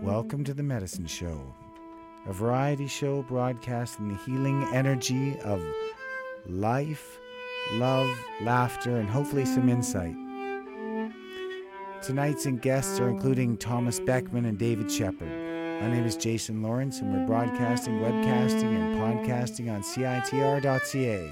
Welcome to The Medicine Show, a variety show broadcasting the healing energy of life, love, laughter, and hopefully some insight. Tonight's guests are including Thomas Beckman and David Shepard. My name is Jason Lawrence, and we're broadcasting, webcasting, and podcasting on CITR.ca,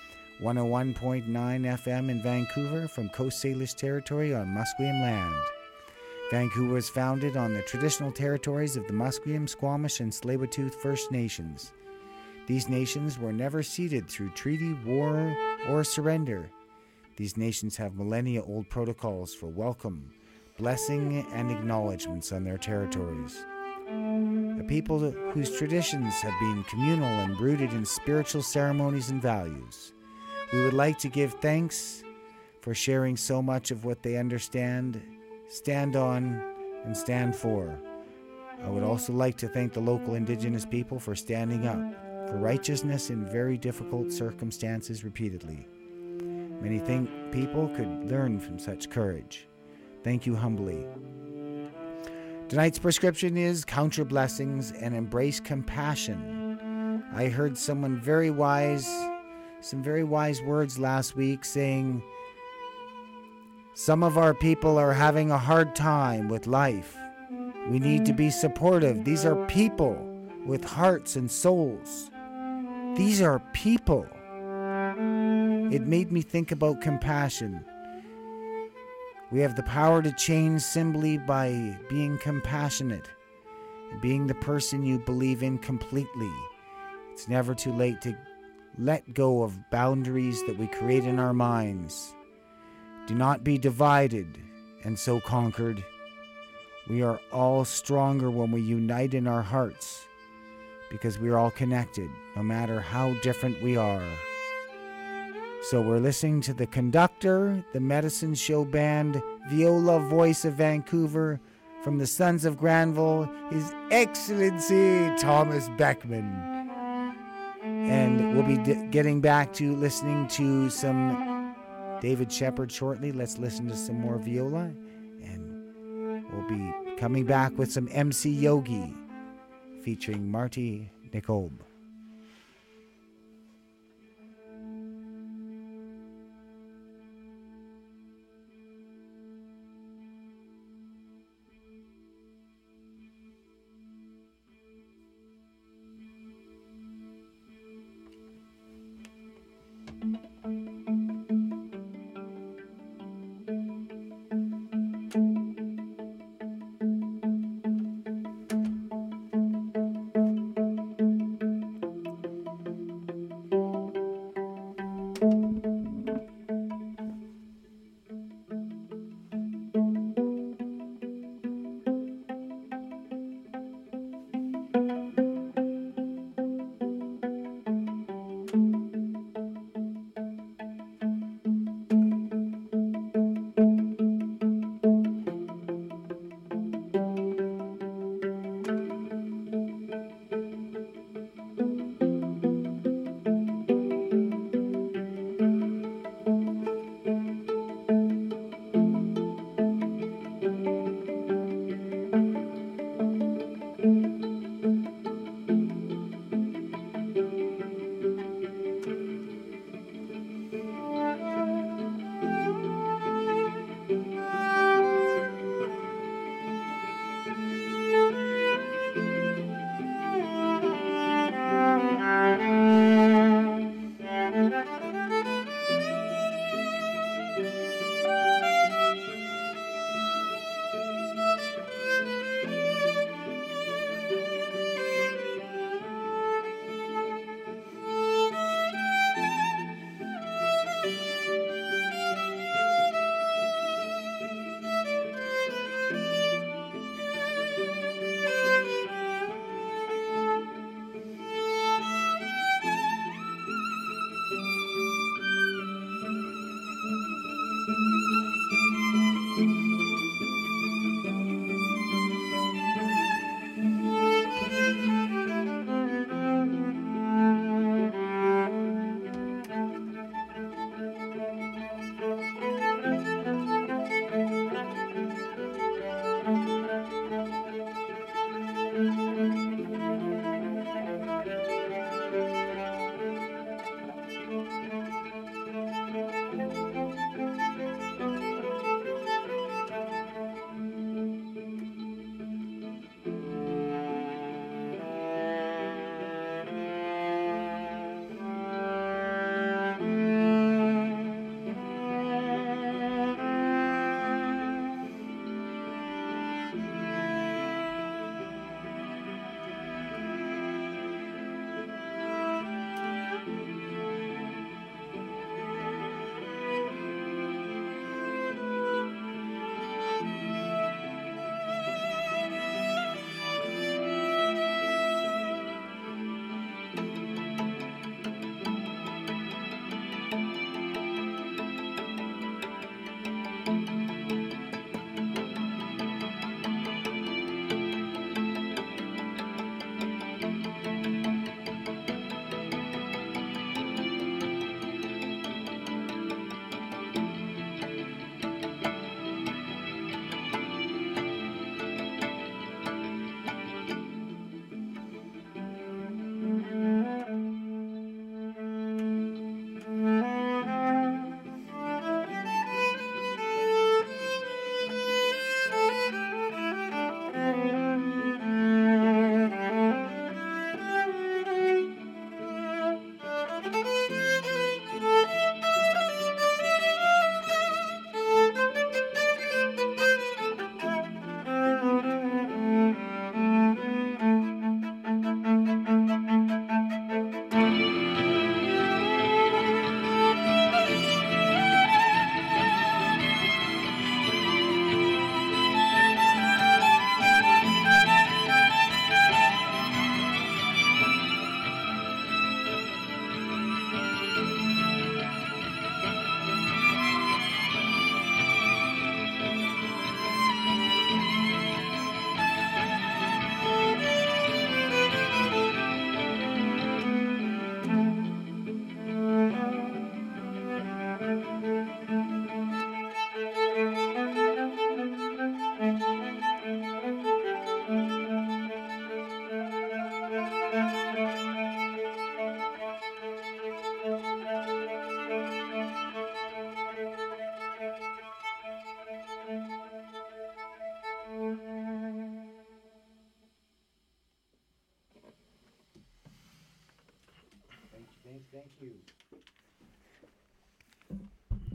101.9 FM in Vancouver from Coast Salish territory on Musqueam land. Vancouver was founded on the traditional territories of the Musqueam, Squamish, and Tsleil-Waututh First Nations. These nations were never ceded through treaty, war, or surrender. These nations have millennia-old protocols for welcome, blessing, and acknowledgements on their territories. A people whose traditions have been communal and rooted in spiritual ceremonies and values. We would like to give thanks for sharing so much of what they understand, stand on, and stand for. I would also like to thank the local Indigenous people for standing up for righteousness in very difficult circumstances repeatedly. Many people could learn from such courage. Thank you humbly. Tonight's prescription is count your blessings and embrace compassion. I heard some very wise words last week saying, some of our people are having a hard time with life. We need to be supportive. These are people with hearts and souls. These are people. It made me think about compassion. We have the power to change simply by being compassionate and being the person you believe in completely. It's never too late to let go of boundaries that we create in our minds. Do not be divided and so conquered. We are all stronger when we unite in our hearts because we are all connected, no matter how different we are. So we're listening to the conductor, the Medicine Show Band, Viola Voice of Vancouver, from the Sons of Granville, His Excellency Thomas Beckman. And we'll be getting back to listening to some David Shepard shortly. Let's listen to some more viola, and we'll be coming back with some MC Yogi featuring Marty Nicob.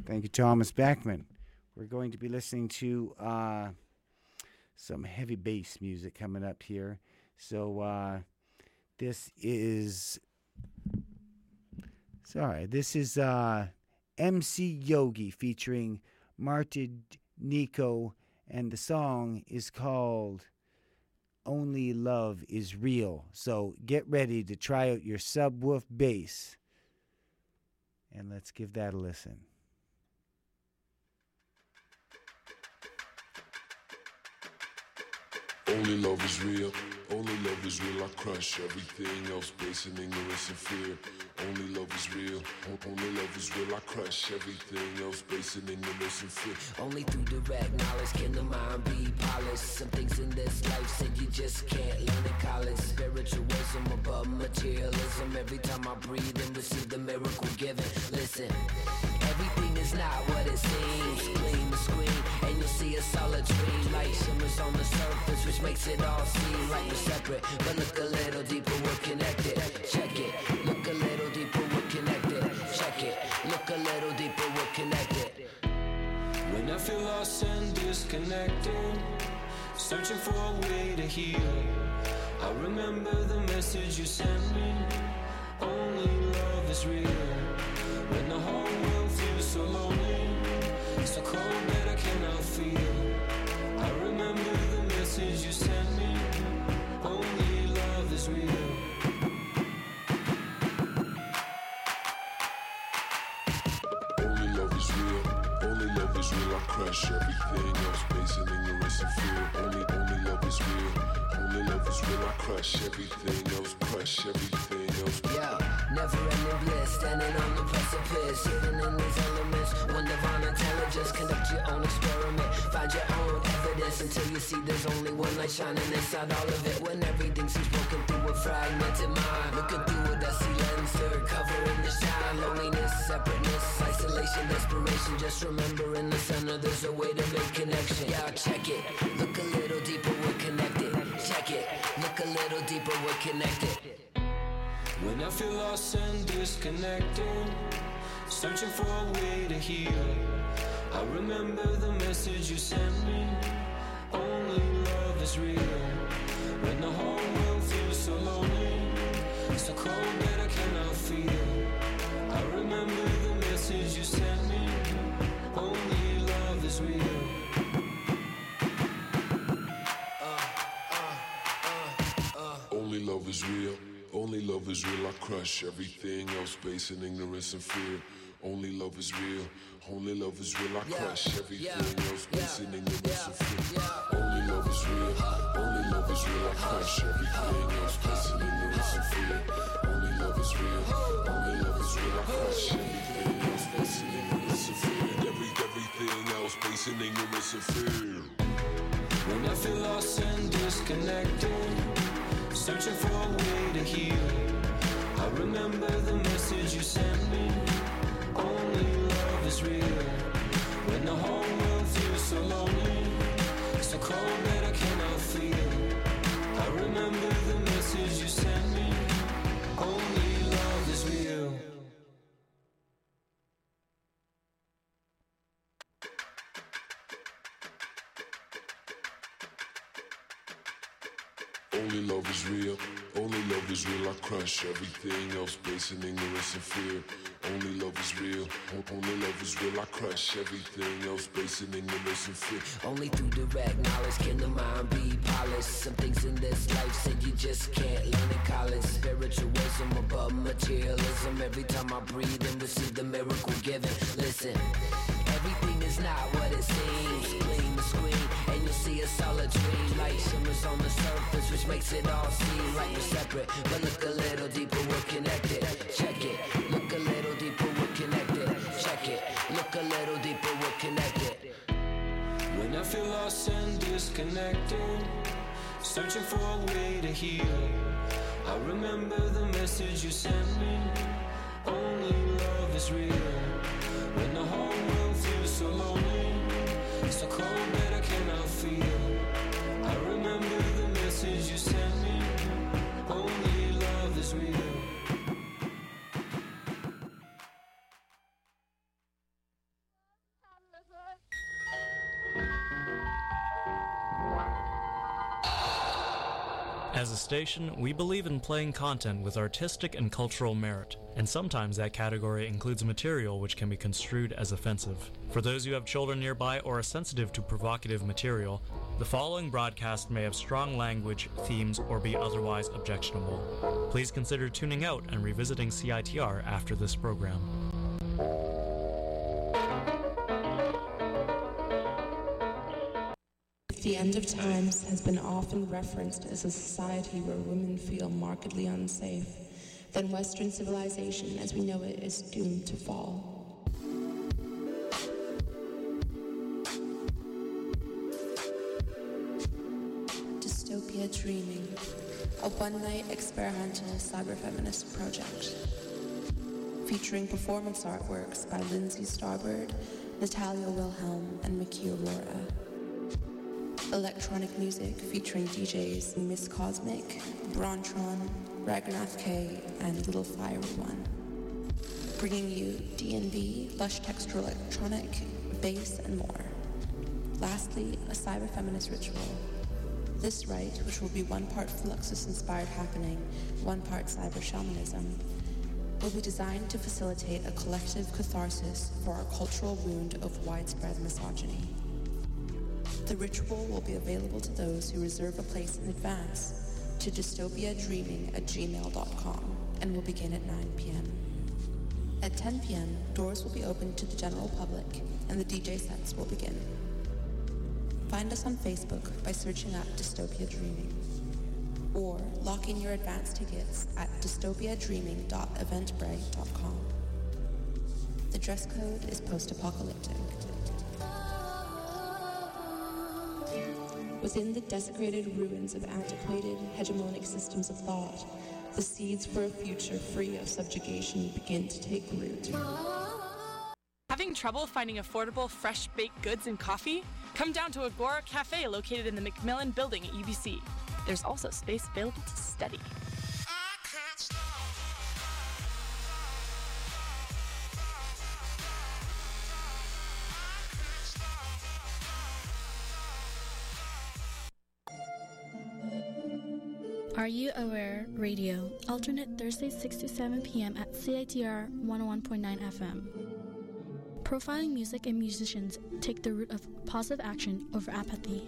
Thank you, Thomas Beckman. We're going to be listening to some heavy bass music coming up here. So this is MC Yogi featuring Marta Nico, and the song is called Only Love Is Real. So get ready to try out your subwoof bass, and let's give that a listen. Only love is real, only love is real. I crush everything else based in ignorance and fear. Only love is real, only love is real. I crush everything else based in ignorance and fear. Only through direct knowledge can the mind be polished. Some things in this life said you just can't learn in college. Spiritualism above materialism. Every time I breathe and receive the miracle given. Listen, everything is not what it seems. Clean the screen and you'll see a solid dream. Light shimmers on the surface, which makes it all seem like we're separate. But look a little deeper, we're connected. Check it. Look a little deeper, we're connected. Check it. Look a little deeper, we're connected. When I feel lost and disconnected, searching for a way to heal, I remember the message you sent me. Only love is real. When the whole world feels so lonely, so cold that I cannot feel, I remember the message you sent me. Only love is real. Only love is real, only love is real. I crush everything else based in ignorance and fear. Only love is real, only love is real. I crush everything else, crush everything else. Yeah, never-ending bliss, standing on the precipice, hidden in these elements. One divine intelligence, conduct your own experiment, find your own evidence until you see there's only one light shining inside all of it. When everything seems broken through a fragmented mind, looking through a dusty lens, covering the shine. Loneliness, separateness, isolation, desperation. Just remember in the center there's a way to make connection. Yeah, check it. Look a little deeper, we're connected. Check it. Look a little deeper, we're connected. When I feel lost and disconnected, searching for a way to heal, I remember the message you sent me. Only love is real. When the whole world feels so lonely, so cold that I cannot feel, I remember the message you sent me. Only love is real. Only love is real, only love is real. I crush everything else based in ignorance and fear. Only love is real, only love is real. I crush everything else based in ignorance and fear. Only love is real, only love is real. I crush everything else based in ignorance and fear. Only love is real, only love is real. I crush everything else based in ignorance and fear. Everything else based in ignorance and fear. When I feel lost and disconnected, searching for a way to heal, I remember the message you sent me. Only love is real. When the whole world feels so lonely, so cold that I cannot feel, I remember the message you sent me. Only love is real. Only love is real, only love is real. I crush everything else based in ignorance and fear. Only love is real, only love is real. I crush everything else based in ignorance and fear. Only through direct knowledge can the mind be polished. Some things in this life said you just can't learn in college. Spiritualism above materialism. Every time I breathe and receive the miracle given. Listen, everything is not what it seems. Clean the screen and you'll see a solid dream. Light shimmers on the surface, which makes it all seem like we're separate. But look a little deeper, we're connected. Check it. Look a little deeper, we're connected. Check it. Look a little deeper, we're connected. When I feel lost and disconnected, searching for a way to heal, I remember the message you sent me. Only love is real. When the whole world feels so lonely, so cold that I cannot feel, I remember the message you sent me. Only love is real. As a station, we believe in playing content with artistic and cultural merit, and sometimes that category includes material which can be construed as offensive. For those who have children nearby or are sensitive to provocative material, the following broadcast may have strong language, themes, or be otherwise objectionable. Please consider tuning out and revisiting CITR after this program. The end of times has been often referenced as a society where women feel markedly unsafe, then Western civilization as we know it is doomed to fall. Dystopia Dreaming, a one-night experimental cyberfeminist project, featuring performance artworks by Lindsay Starbird, Natalia Wilhelm, and Mickey Aurora. Electronic music featuring DJs Miss Cosmic, Brontron, Ragnath K, and Little Fiery One. Bringing you D&B, lush textural electronic, bass, and more. Lastly, a cyber-feminist ritual. This rite, which will be one part Fluxus-inspired happening, one part cyber shamanism, will be designed to facilitate a collective catharsis for our cultural wound of widespread misogyny. The ritual will be available to those who reserve a place in advance to dystopiadreaming@gmail.com and will begin at 9 p.m. At 10 p.m., doors will be opened to the general public and the DJ sets will begin. Find us on Facebook by searching up Dystopia Dreaming or lock in your advance tickets at dystopiadreaming.eventbrite.com. The dress code is post-apocalyptic. Within the desecrated ruins of antiquated, hegemonic systems of thought, the seeds for a future free of subjugation begin to take root. Having trouble finding affordable, fresh-baked goods and coffee? Come down to Agora Cafe located in the Macmillan Building at UBC. There's also space available to study. Are You Aware Radio, alternate Thursdays 6 to 7 p.m. at CITR 101.9 FM. Profiling music and musicians take the route of positive action over apathy.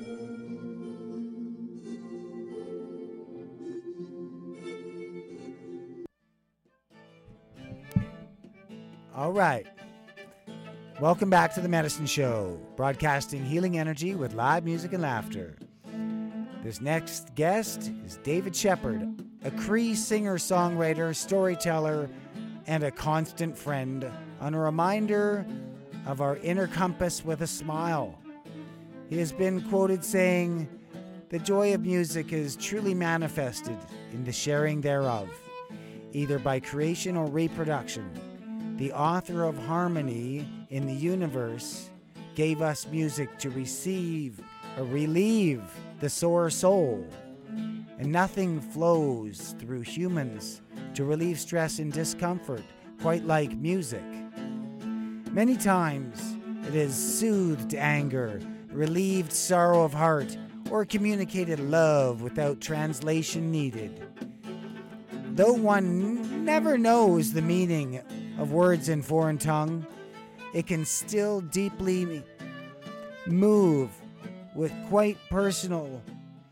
All right. Welcome back to The Medicine Show, broadcasting healing energy with live music and laughter. This next guest is David Shepard, a Cree singer-songwriter, storyteller, and a constant friend, on a reminder of our inner compass with a smile. He has been quoted saying, "The joy of music is truly manifested in the sharing thereof, either by creation or reproduction. The author of harmony in the universe gave us music to relieve the sore soul, and nothing flows through humans to relieve stress and discomfort quite like music. Many times it has soothed anger, relieved sorrow of heart, or communicated love without translation needed. Though one never knows the meaning of words in foreign tongue, it can still deeply move with quite personally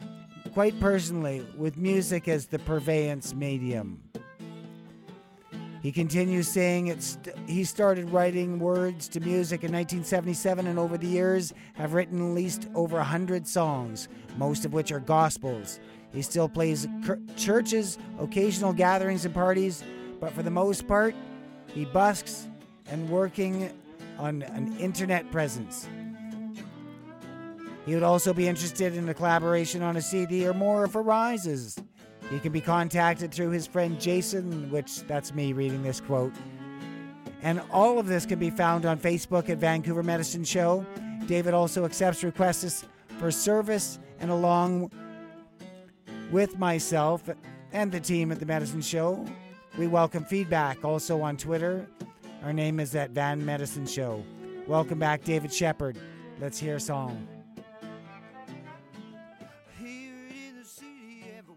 with music as the purveyance medium." He continues saying he started writing words to music in 1977 and over the years have written at least over 100 songs, most of which are gospels. He still plays churches, occasional gatherings and parties, but for the most part, he busks and working on an internet presence. He would also be interested in a collaboration on a CD or more if arises. He can be contacted through his friend Jason, which that's me reading this quote. And all of this can be found on Facebook at Vancouver Medicine Show. David also accepts requests for service, and along with myself and the team at the Medicine Show, we welcome feedback. Also on Twitter, our name is at Van Medicine Show. Welcome back, David Shepard. Let's hear a song.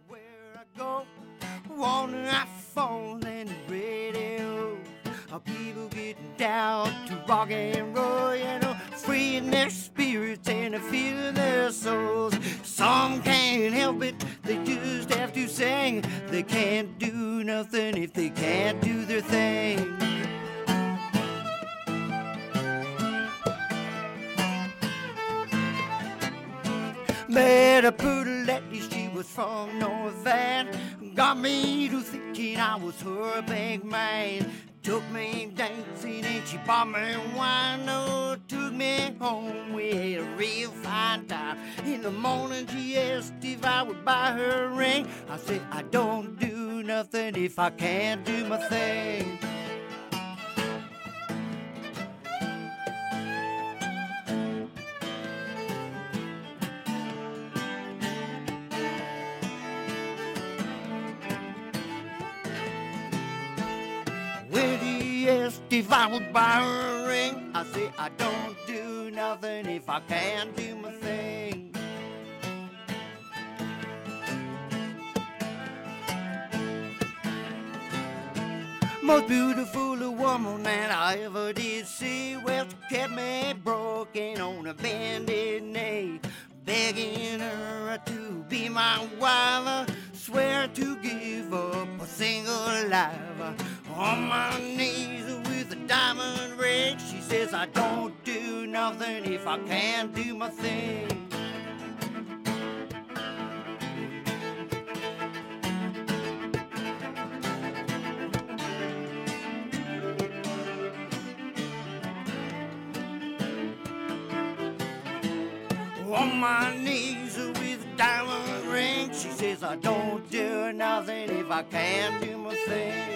on the iPhone and the radio. People getting down to rock and roll, you know, freeing their spirits and feeling their souls. Some can't help it, they just have to sing. They can't do nothing if they can't do their thing. Met a poodle lady, she was from North Van. Got me to thinking I was her big man. Took me dancing and she bought me wine. Oh, took me home, we had a real fine time. In the morning she asked if I would buy her a ring. I said I don't do nothing if I can't do my thing. If I would buy her a ring, I say I don't do nothing if I can't do my thing. Most beautiful woman that I ever did see. Well, she kept me broken on a bended knee, begging her to be my wife. Swear to give up a single life. On my knees with a diamond ring, she says I don't do nothing if I can't do my thing. On my knees with a diamond ring, she says I don't do nothing if I can't do my thing.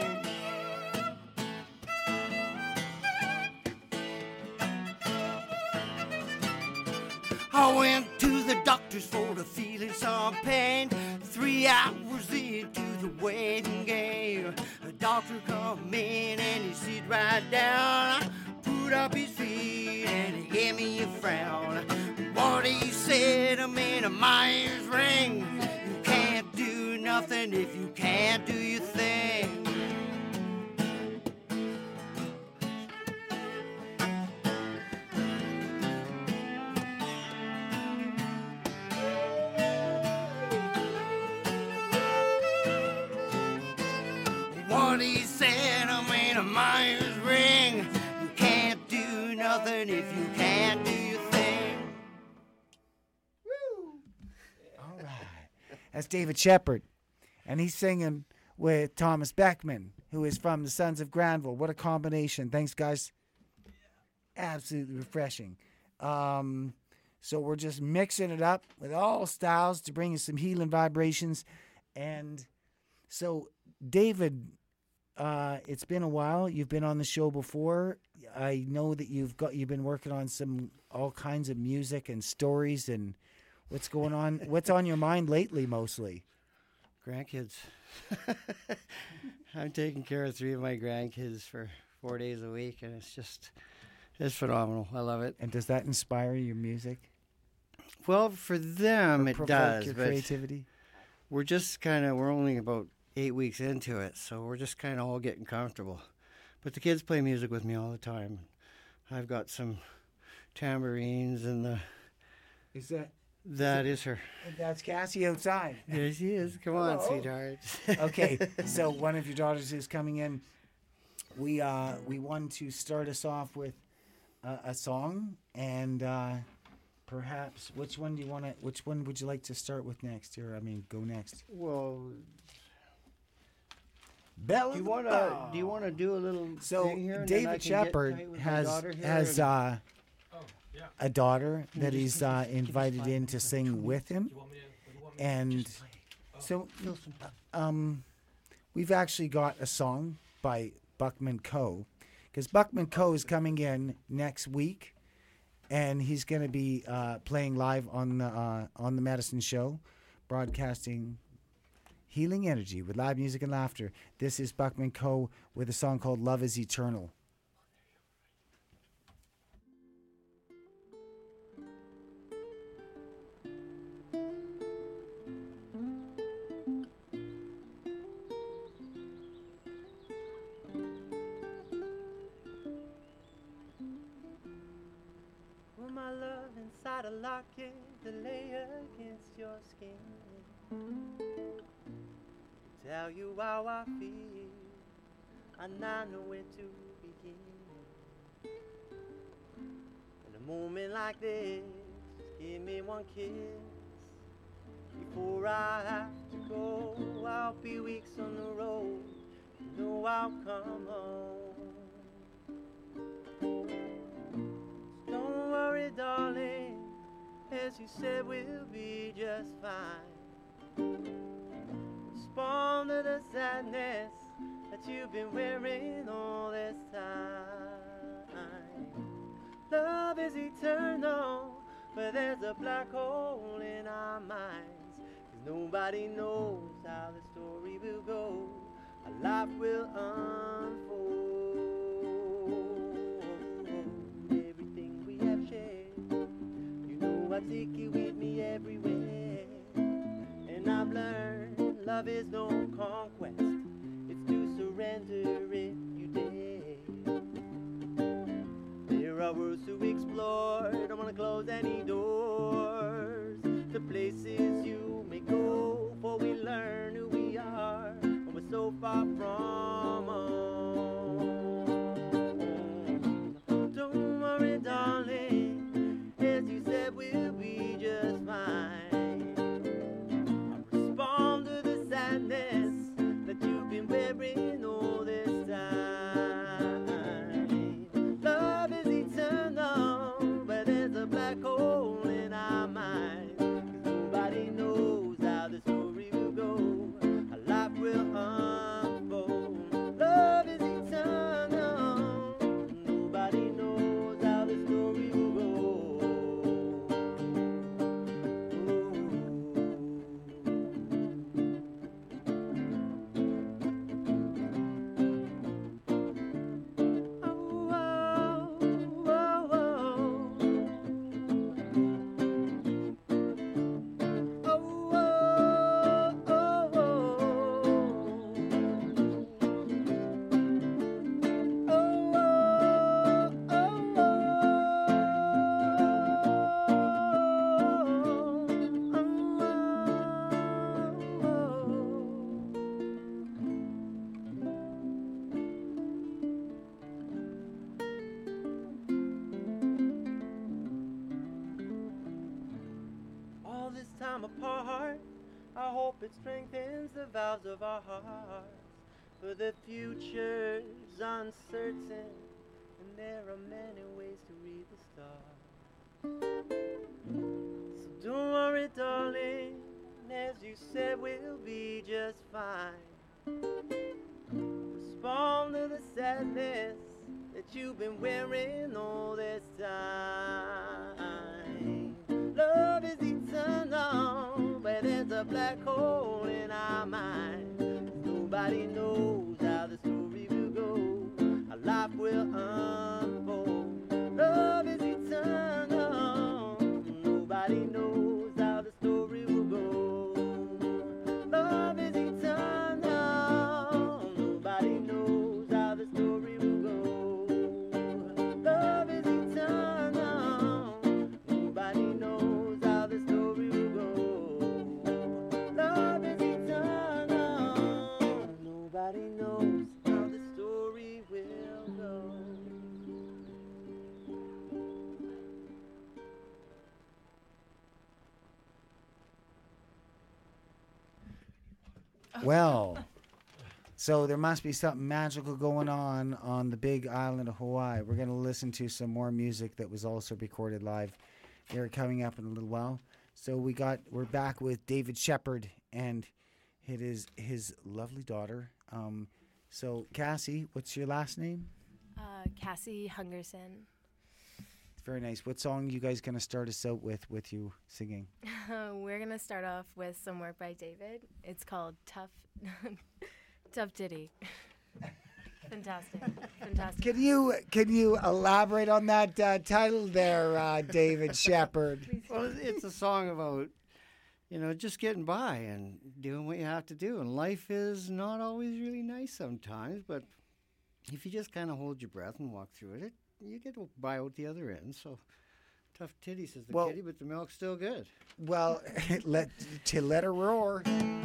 I went to the doctor's for the feeling some pain. 3 hours into the waiting game, the doctor come in and he sit right down, put up his feet and he gave me a frown. What he said, I'm in a Myers ring. You can't do nothing if you can't do your thing. What he said, I'm in a Myers ring. You can't do nothing if you can't do your thing. Woo! All right. That's David Shepard. And he's singing with Thomas Beckman, who is from the Sons of Granville. What a combination. Thanks, guys. Absolutely refreshing. So we're just mixing it up with all styles to bring you some healing vibrations. And so, David, it's been a while. You've been on the show before. I know that you've been working on all kinds of music and stories and what's going on. What's on your mind lately, mostly? Grandkids. I'm taking care of 3 of my grandkids for 4 days a week, and it's phenomenal. I love it. And does that inspire your music? Well, for them, it does. Your but creativity? We're only about 8 weeks into it, so we're just kind of all getting comfortable. But the kids play music with me all the time. I've got some tambourines and That is her. That's Cassie outside. There she is. Come on, sweetheart. Okay, so one of your daughters is coming in. We want to start us off with a song, and perhaps which one would you like to start with next? Go next. Well, Bell. do you want to do a little thing here? So David Shepard has a daughter that he's invited in to sing with him, and so we've actually got a song by Buckman Coe, because Buckman Coe is coming in next week, and he's going to be playing live on the Medicine Show, broadcasting healing energy with live music and laughter. This is Buckman Coe with a song called "Love Is Eternal." got a locket to lay against your skin. Tell you how I feel, and I know where to begin. In a moment like this, give me one kiss before I have to go. I'll be weeks on the road, you know I'll come home. Don't worry, darling, as you said, we'll be just fine. Respond to the sadness that you've been wearing all this time. Love is eternal, but there's a black hole in our minds. 'Cause nobody knows how the story will go, how life will unfold. Everything we have shared, you know I take it with me everywhere. And I've learned love is no conquest, it's to surrender if you dare. There are worlds to explore, don't wanna close any doors. The places you may go, for we learn who we are when we're so far from home. Don't worry, darling, as you said, we'll be just fine. Respond to the sadness that you've been wearing all this time. Love is eternal, but there's a black hole in our minds. 'Cause nobody knows how the story will go, how life will unfold. Love is eternal, nobody knows how the story will go. All this time apart, I hope it strengthens the vows of our hearts. For the future's uncertain, and there are many ways to read the stars. So don't worry, darling, as you said, we'll be just fine. Respond to the sadness that you've been wearing all this time. Love is eternal, but there's a black hole in our minds. 'Cause nobody knows how the story will go, how life will unfold. Love is eternal, nobody knows how the story will go. Love is eternal, nobody knows how the story will go. Love is eternal, nobody knows how the story will go. Love is eternal, nobody knows how the story will go. Well, so there must be something magical going on the big island of Hawaii. We're going to listen to some more music that was also recorded live. They're coming up in a little while. So we're back with David Shepard and it is his lovely daughter. So Cassie, what's your last name? Cassie Hungerson. Very nice. What song are you guys going to start us out with you singing? We're going to start off with some work by David. It's called Tough Titty. Fantastic. Can you elaborate on that title there, David Shepard? Well, it's a song about, just getting by and doing what you have to do. And life is not always really nice sometimes, but if you just kind of hold your breath and walk through it, you get by out the other end. So Tough titty, says the Well- kitty, but the milk's still good. Well, let her roar.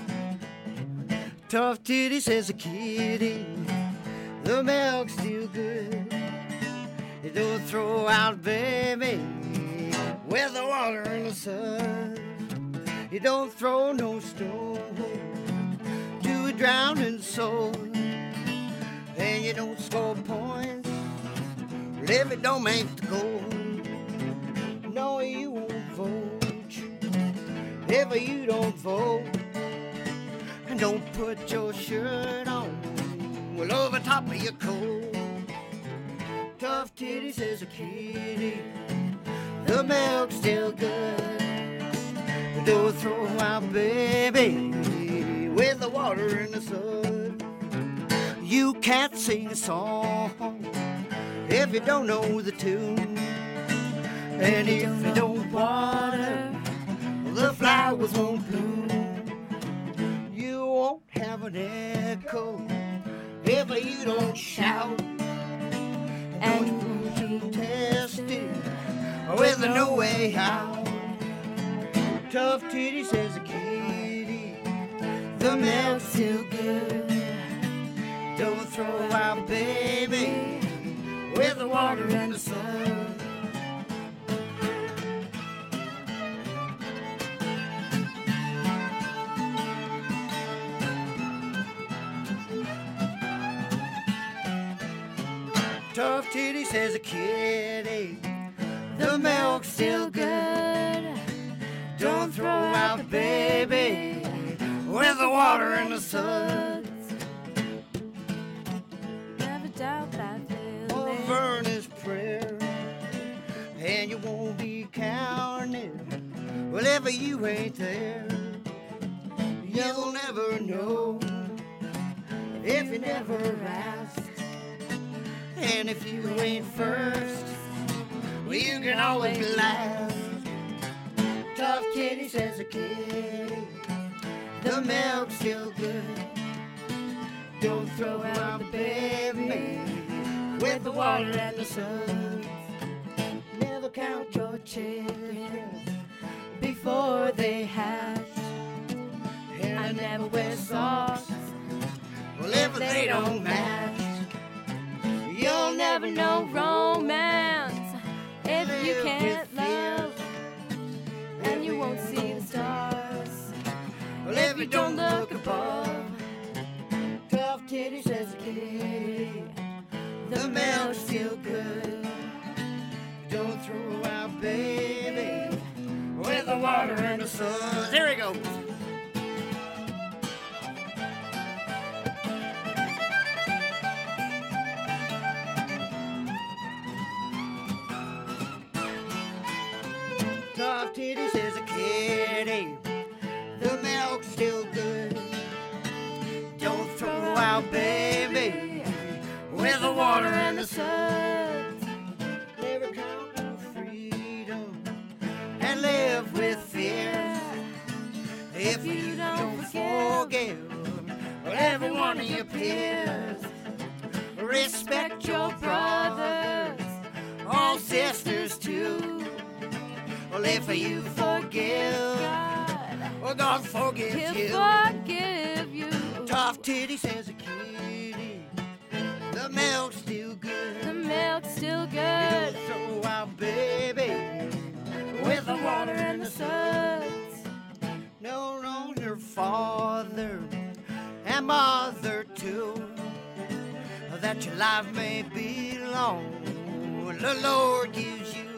Tough titty, says the kitty, the milk's still good. You don't throw out, baby, with the water in the sun. You don't throw no stone to a drowning soul. And you don't score points if it don't make the goal. No, you won't vote if you don't vote. And don't put your shirt on well over top of your coat. Tough titty, says a kitty, the milk's still good. Don't throw out, baby, with the water in the sun. You can't sing a song if you don't know the tune. And if you don't water, the flowers won't bloom. You won't have an echo if you don't shout. And you test it with no way out. Tough titty, says a kitty, the milk's still good. Don't throw out, baby, with the water and the sun. Tough titty, says a kitty, the milk's still good. Don't throw out, baby, with the water and the sun. Never doubt that feeling. Over his prayer, and you won't be counting. Well, if you ain't there, you'll never know if you never ask. And if you ain't first, well, you can always be last. Tough kitty, says a kitty, the milk's still good. Don't throw out the baby with the water and the sun. Never count your chickens before they hatch. And I never wear socks, well, if they don't match. You'll never know romance if you can't love. And you won't see the stars well, if you don't look above. Tough titty, says a kitty, the milk's still good. Don't throw out, baby, with the water and the sun. There he goes. Tough titty, says a kitty, the milk's still good. Don't throw out, baby, with the water and the sun. Never count on freedom and live with fear. If you don't forgive well, every one of your peers, respect your brothers, all sisters too. Well, if you forgive, well, God forgive you. He'll forgive you. Tough titty, says a kitty, the milk's still good. The milk's still You good. don't throw out, baby, with the water and the suds. No, no, your father and mother too, that your life may be long. The Lord gives you.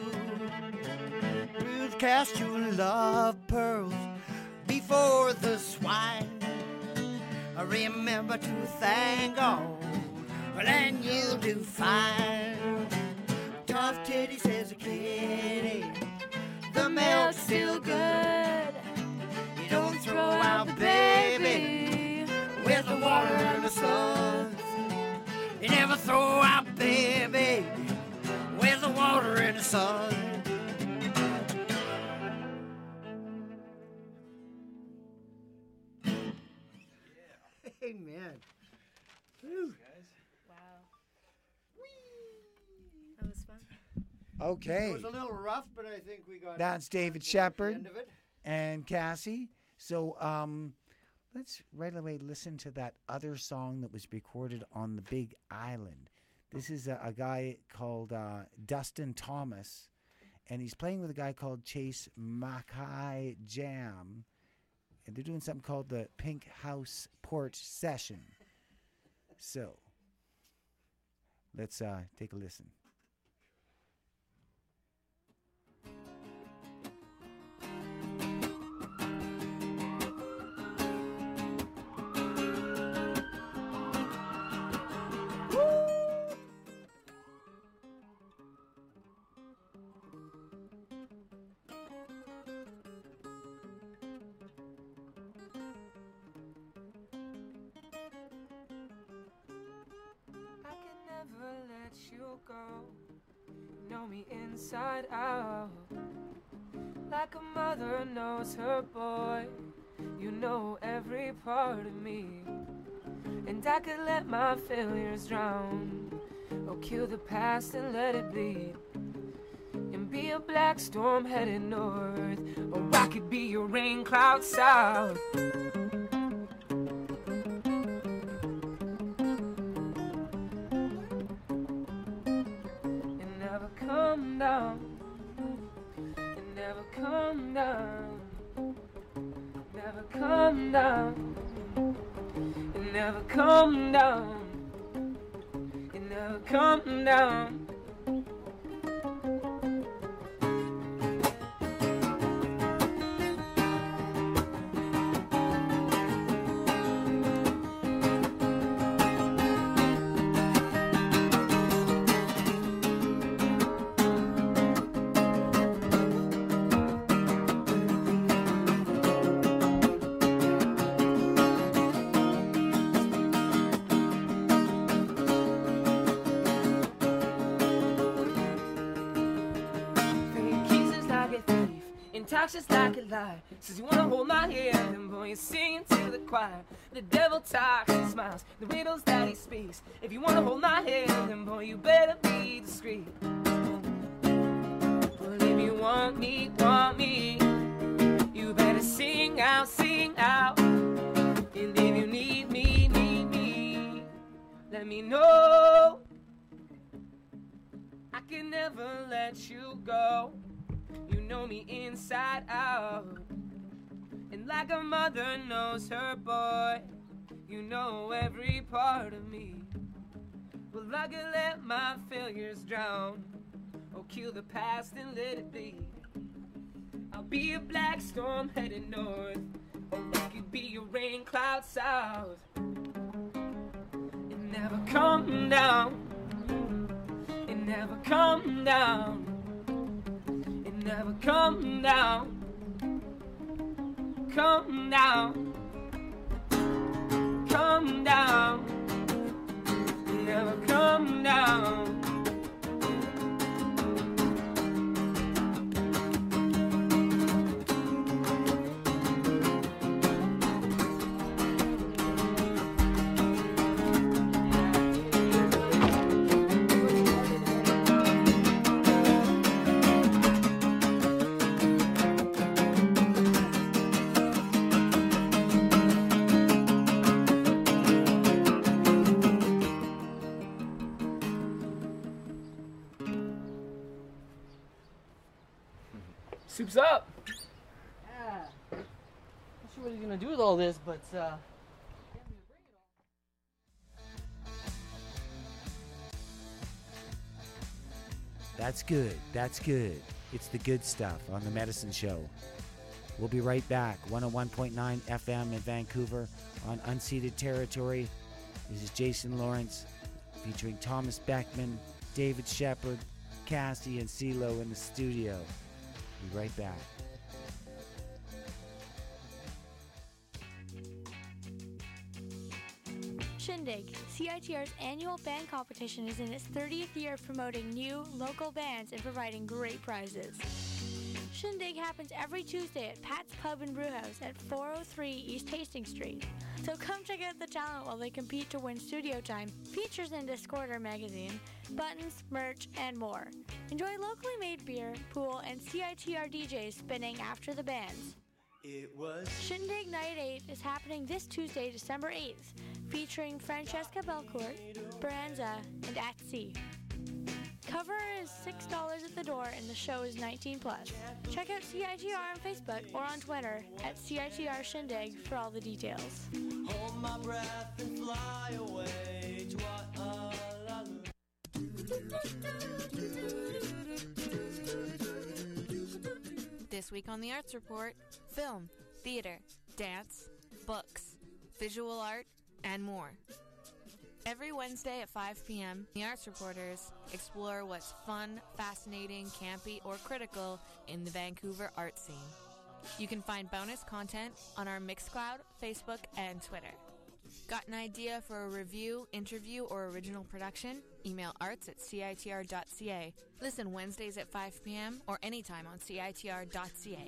Cast your love pearls before the swine. Remember to thank God, and you'll do fine. Tough titty, says a kitty, the milk's still good. You don't throw out the baby with the water and the sun. You never throw out baby with the water and the sun. Amen. Woo. Wow. That was fun. Okay. It was a little rough, but I think we got. That's David the Shepard end of it. and Cassie. So let's right away listen to that other song that was recorded on the Big Island. This is a guy called Dustin Thomas, and he's playing with a guy called Chase Mackay Jam, and they're doing something called the Pink House Porch Session. So let's take a listen. Know me inside out, like a mother knows her boy. You know every part of me, and I could let my failures drown, or kill the past and let it bleed, and be a black storm headed north, or I could be your rain cloud south. Come down, it never come down, it never come down. Talks just like a lie. Says you wanna hold my hand, and boy, you're singing to the choir. The devil talks and smiles, the riddles that he speaks. If you wanna hold my hand, then boy, you better be discreet. Well, if you want me, you better sing out, sing out. And if you need me, let me know. I can never let you go. You know me inside out, and like a mother knows her boy, you know every part of me. Well, I can let my failures drown, or kill the past and let it bleed. I'll be a black storm headed north, or I could be a rain cloud south. It never come down, it never come down, never come down, come down, come down, never come down. Soup's up. Yeah. Not sure what he's gonna do with all this, but That's good. That's good. It's the good stuff on the Medicine Show. We'll be right back. 101.9 FM in Vancouver on unceded territory. This is Jason Lawrence featuring Thomas Beckman, David Shepard, Cassie, and CeeLo in the studio. Be right back. Shindig, CITR's annual band competition, is in its 30th year promoting new, local bands and providing great prizes. Shindig happens every Tuesday at Pat's Pub and Brewhouse at 403 East Hastings Street. So come check out the talent while they compete to win studio time, features in Discorder magazine, buttons, merch, and more. Enjoy locally made beer, pool, and CITR DJs spinning after the bands. Shindig Night 8 is happening this Tuesday, December 8th, featuring Francesca Belcourt, Baranza, and At Sea. Cover is $6 at the door and the show is 18+. Check out CITR on Facebook or on Twitter at CITR Shindig for all the details. Hold my breath and fly away to what I love. This week on the Arts Report, film, theater, dance, books, visual art, and more. Every Wednesday at 5 p.m., the Arts Reporters explore what's fun, fascinating, campy, or critical in the Vancouver art scene. You can find bonus content on our Mixcloud, Facebook, and Twitter. Got an idea for a review, interview, or original production? Email arts@citr.ca. Listen Wednesdays at 5 p.m. or anytime on citr.ca.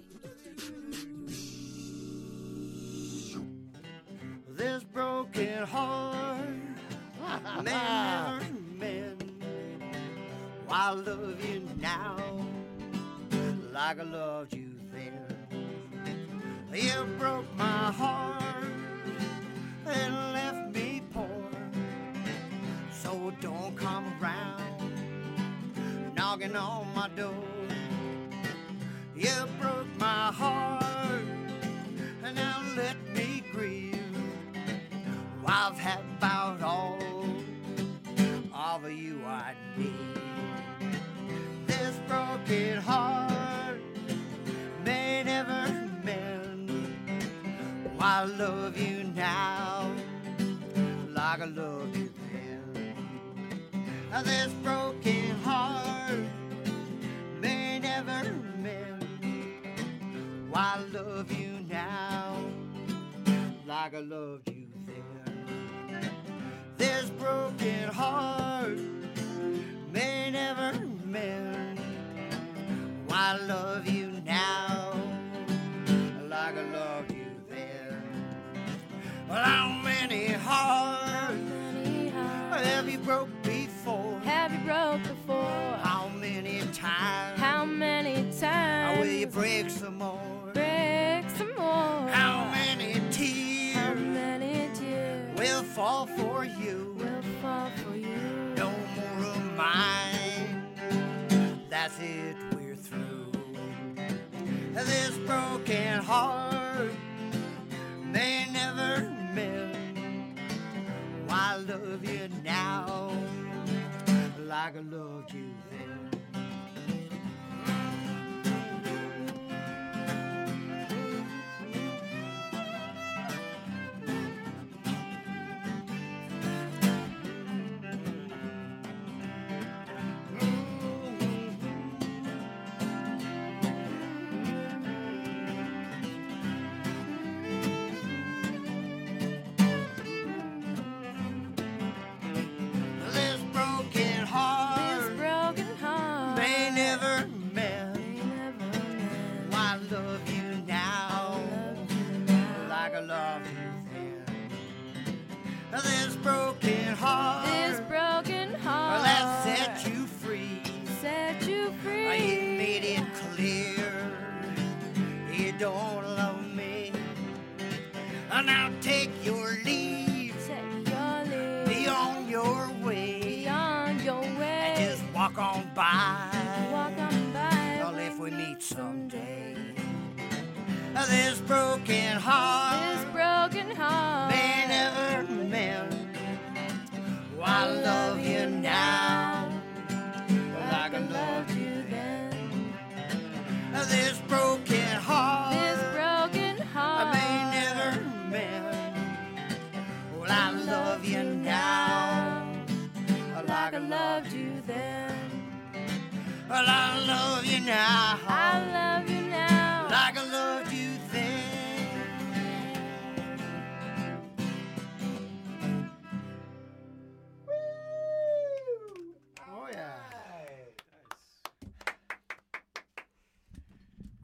This broken heart may never mend. I love you now like I loved you then. You broke my heart and left me poor, so don't come around knocking on my door. You broke my heart and now let me grieve. I've had about all of you I need. This broken heart may never mend. I love you now like I loved you then. This broken heart may never mend. I love you now like I loved you then. This broken heart may never mend. I love you now like I loved you then. Well, how many hearts have you broke before? Have you broke before? How many times? How many times? Will you break some more? Break some more. How many tears? How many tears will fall for you? Will fall for you. No more of mine. That's it, we're through. This broken heart may never mend. I love you now like I loved you then. This broken heart that set you free. Set you free. You made it clear you don't love me. Now take your leave. Take your leave. Be on your way. Be on your way. And just walk on by. Walk on by. Well, if we meet someday. This broken heart. This broken heart may never mend. I love you now like I loved you then. This broken heart may never mend. Well, I love you now like I loved you then. Well, I love you now. I love you now like I loved you then.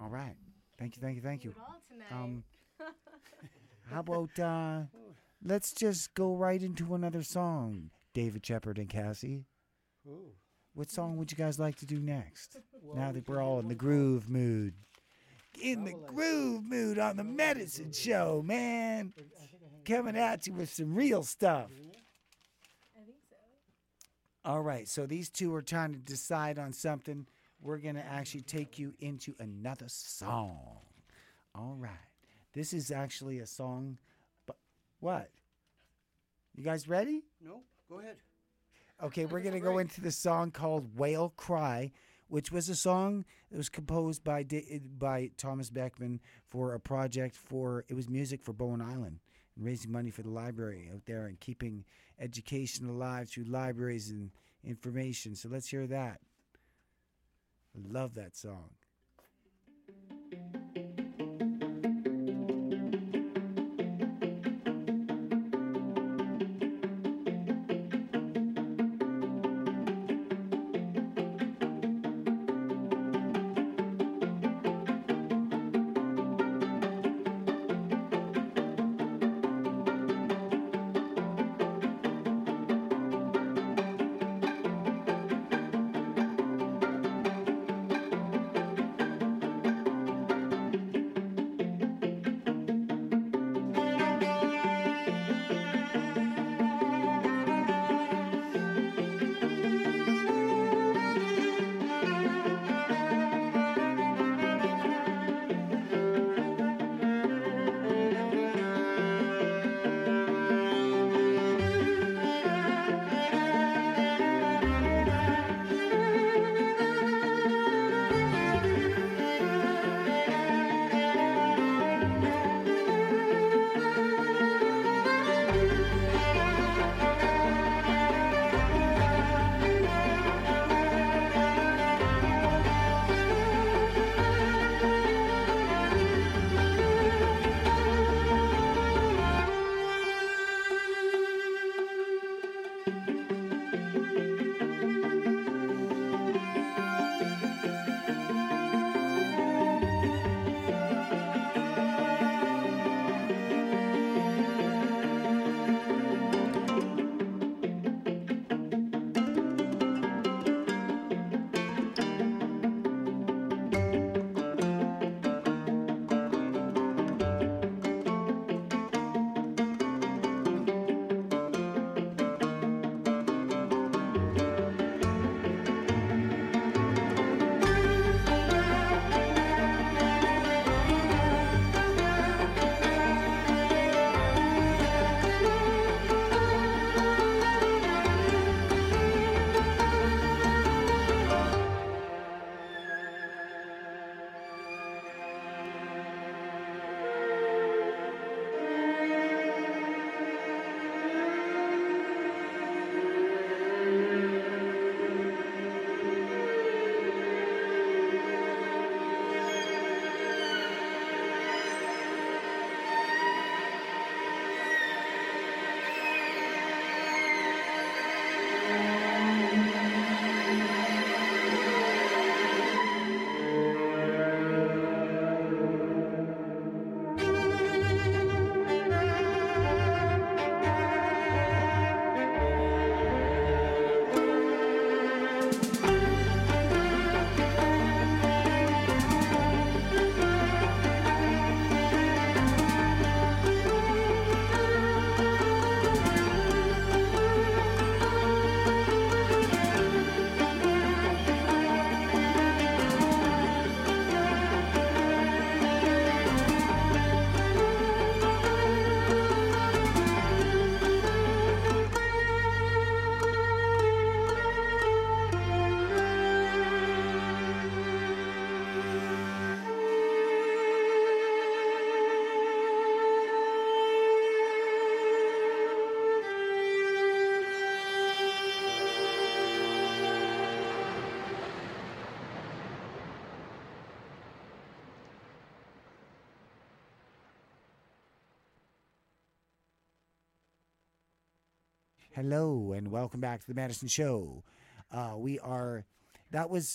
All right. Thank you. All tonight. How about let's just go right into another song, David Shepard and Cassie. Ooh. What song would you guys like to do next? Now that we're all in the groove mood. In the groove mood on the Medicine Show, man. Coming at you with some real stuff. I think so. All right, so these two are trying to decide on something. We're going to actually take you into another song. All right. This is actually a song. But what? You guys ready? No, go ahead. Okay, we're going to go into the song called Whale Cry, which was a song that was composed by Thomas Beckman for a project it was music for Bowen Island, and raising money for the library out there and keeping education alive through libraries and information. So let's hear that. I love that song. Hello and welcome back to the Madison Show. That was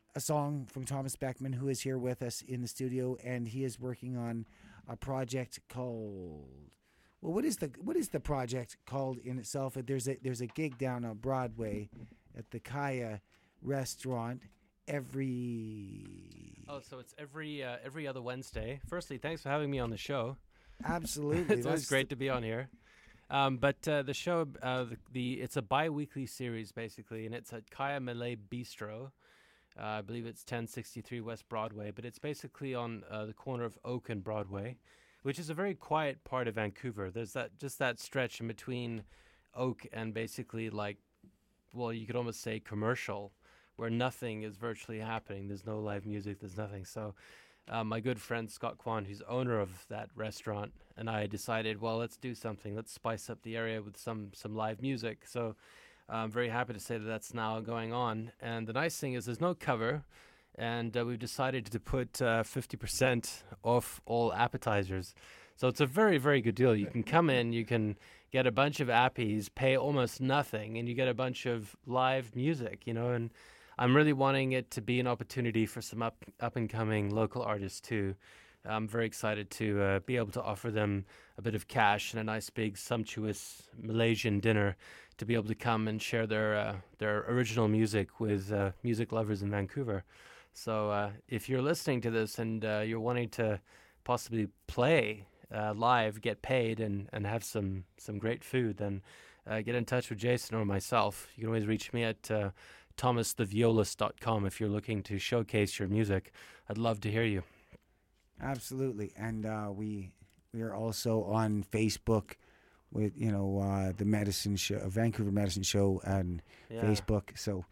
a song from Thomas Beckman, who is here with us in the studio, and he is working on a project called. Well, what is the project called in itself? There's a gig down on Broadway at the Kaya restaurant every. Oh, so it's every other Wednesday. Firstly, thanks for having me on the show. Absolutely, it's always great to be on here. But the show, it's a bi-weekly series basically, and it's at Kaya Malay Bistro. I believe it's 1063 West Broadway, but it's basically on the corner of Oak and Broadway, which is a very quiet part of Vancouver. There's that stretch in between Oak and basically you could almost say commercial, where nothing is virtually happening. There's no live music. There's nothing. So my good friend Scott Kwan, who's owner of that restaurant, and I decided, well, let's do something. Let's spice up the area with some live music. So I'm very happy to say that that's now going on. And the nice thing is there's no cover, and we've decided to put 50% off all appetizers. So it's a very, very good deal. You can come in, you can get a bunch of appies, pay almost nothing, and you get a bunch of live music, and I'm really wanting it to be an opportunity for some up-and-coming local artists too. I'm very excited to be able to offer them a bit of cash and a nice big sumptuous Malaysian dinner to be able to come and share their original music with music lovers in Vancouver. So if you're listening to this and you're wanting to possibly play live, get paid, and have some great food, then get in touch with Jason or myself. You can always reach me at thomastheviolist.com if you're looking to showcase your music. I'd love to hear you. Absolutely. And we are also on Facebook with, the Medicine Show, Vancouver Medicine Show on Facebook. So,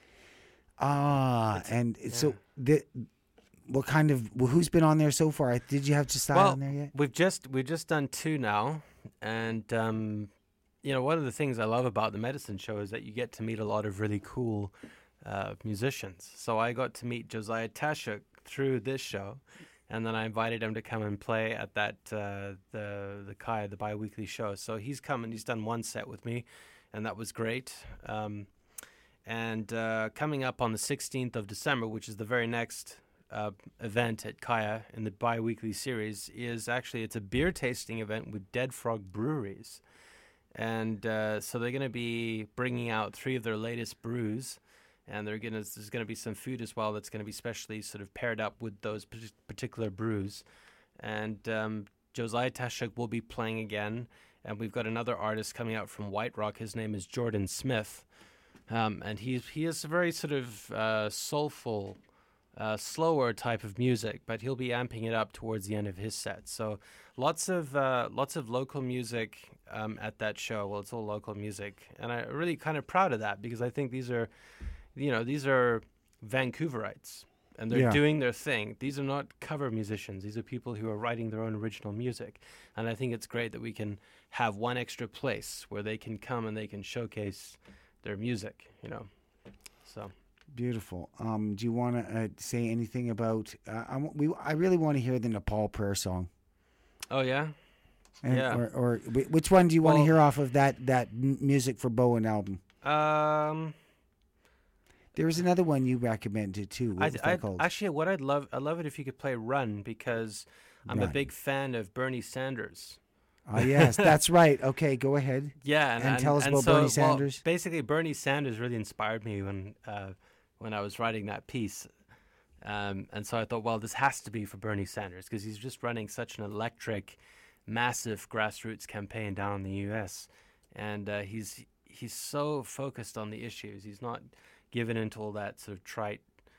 what kind of, who's been on there so far? Did you have Josiah on there yet? We've just done 2 now. And, one of the things I love about the Medicine Show is that you get to meet a lot of really cool musicians. So I got to meet Josiah Tashuk through this show. And then I invited him to come and play at that the Kaya, the bi-weekly show. So he's come and he's done 1 set with me, and that was great. And coming up on the 16th of December, which is the very next event at Kaya in the bi-weekly series, it's a beer tasting event with Dead Frog Breweries. And so they're going to be bringing out 3 of their latest brews. And there's going to be some food as well that's going to be specially sort of paired up with those particular brews. And Josiah Tashuk will be playing again. And we've got another artist coming out from White Rock. His name is Jordan Smith. And he is a very sort of soulful, slower type of music, but he'll be amping it up towards the end of his set. So lots of local music at that show. Well, it's all local music. And I'm really kind of proud of that because I think these are Vancouverites, and they're doing their thing. These are not cover musicians. These are people who are writing their own original music. And I think it's great that we can have one extra place where they can come and they can showcase their music, So beautiful. Do you want to say anything about? I really want to hear the Nepal prayer song. Oh yeah. Or which one do you want to hear off of that Music for Bowen album? There was another one you recommended too. What was that called? Actually, I'd love it if you could play Run, because I'm a big fan of Bernie Sanders. Oh yes, that's right. Okay, go ahead. Yeah, and tell us about Bernie Sanders. Basically, Bernie Sanders really inspired me when I was writing that piece, and so I thought, well, this has to be for Bernie Sanders because he's just running such an electric, massive grassroots campaign down in the U.S. and he's so focused on the issues. He's not given into all that sort of trite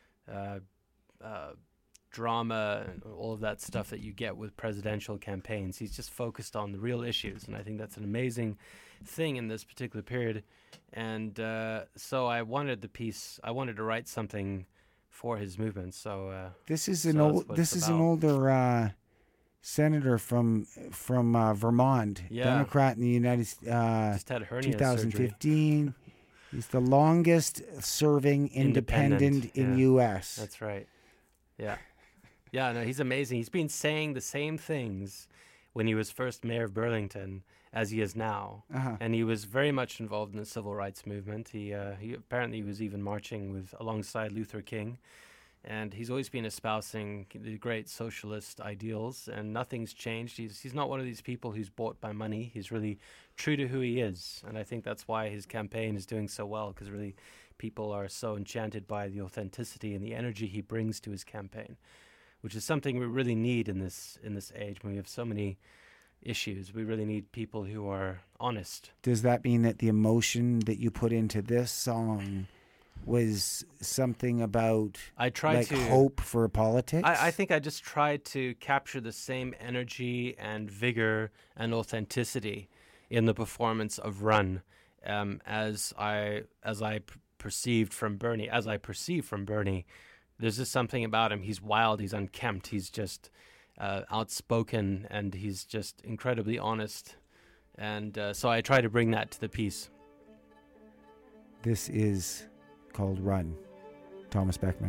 drama and all of that stuff that you get with presidential campaigns. He's just focused on the real issues, and I think that's an amazing thing in this particular period. And so I wanted to write something for his movement. So this is an older senator from Vermont, Democrat in the United States. Just had hernia 2015. surgery. He's the longest serving independent in U.S. That's right. Yeah. Yeah, no, he's amazing. He's been saying the same things when he was first mayor of Burlington as he is now. Uh-huh. And he was very much involved in the civil rights movement. He apparently was even marching alongside Luther King. And he's always been espousing the great socialist ideals, and nothing's changed. He's not one of these people who's bought by money. He's really true to who he is, and I think that's why his campaign is doing so well, because really people are so enchanted by the authenticity and the energy he brings to his campaign, which is something we really need in this age when we have so many issues. We really need people who are honest. Does that mean that the emotion that you put into this song was something about hope for politics? I think I just tried to capture the same energy and vigor and authenticity in the performance of Run as I perceived from Bernie. As I perceive from Bernie, there's just something about him. He's wild, he's unkempt, he's just outspoken, and he's just incredibly honest. And so I try to bring that to the piece. This is called Run, Thomas Beckman.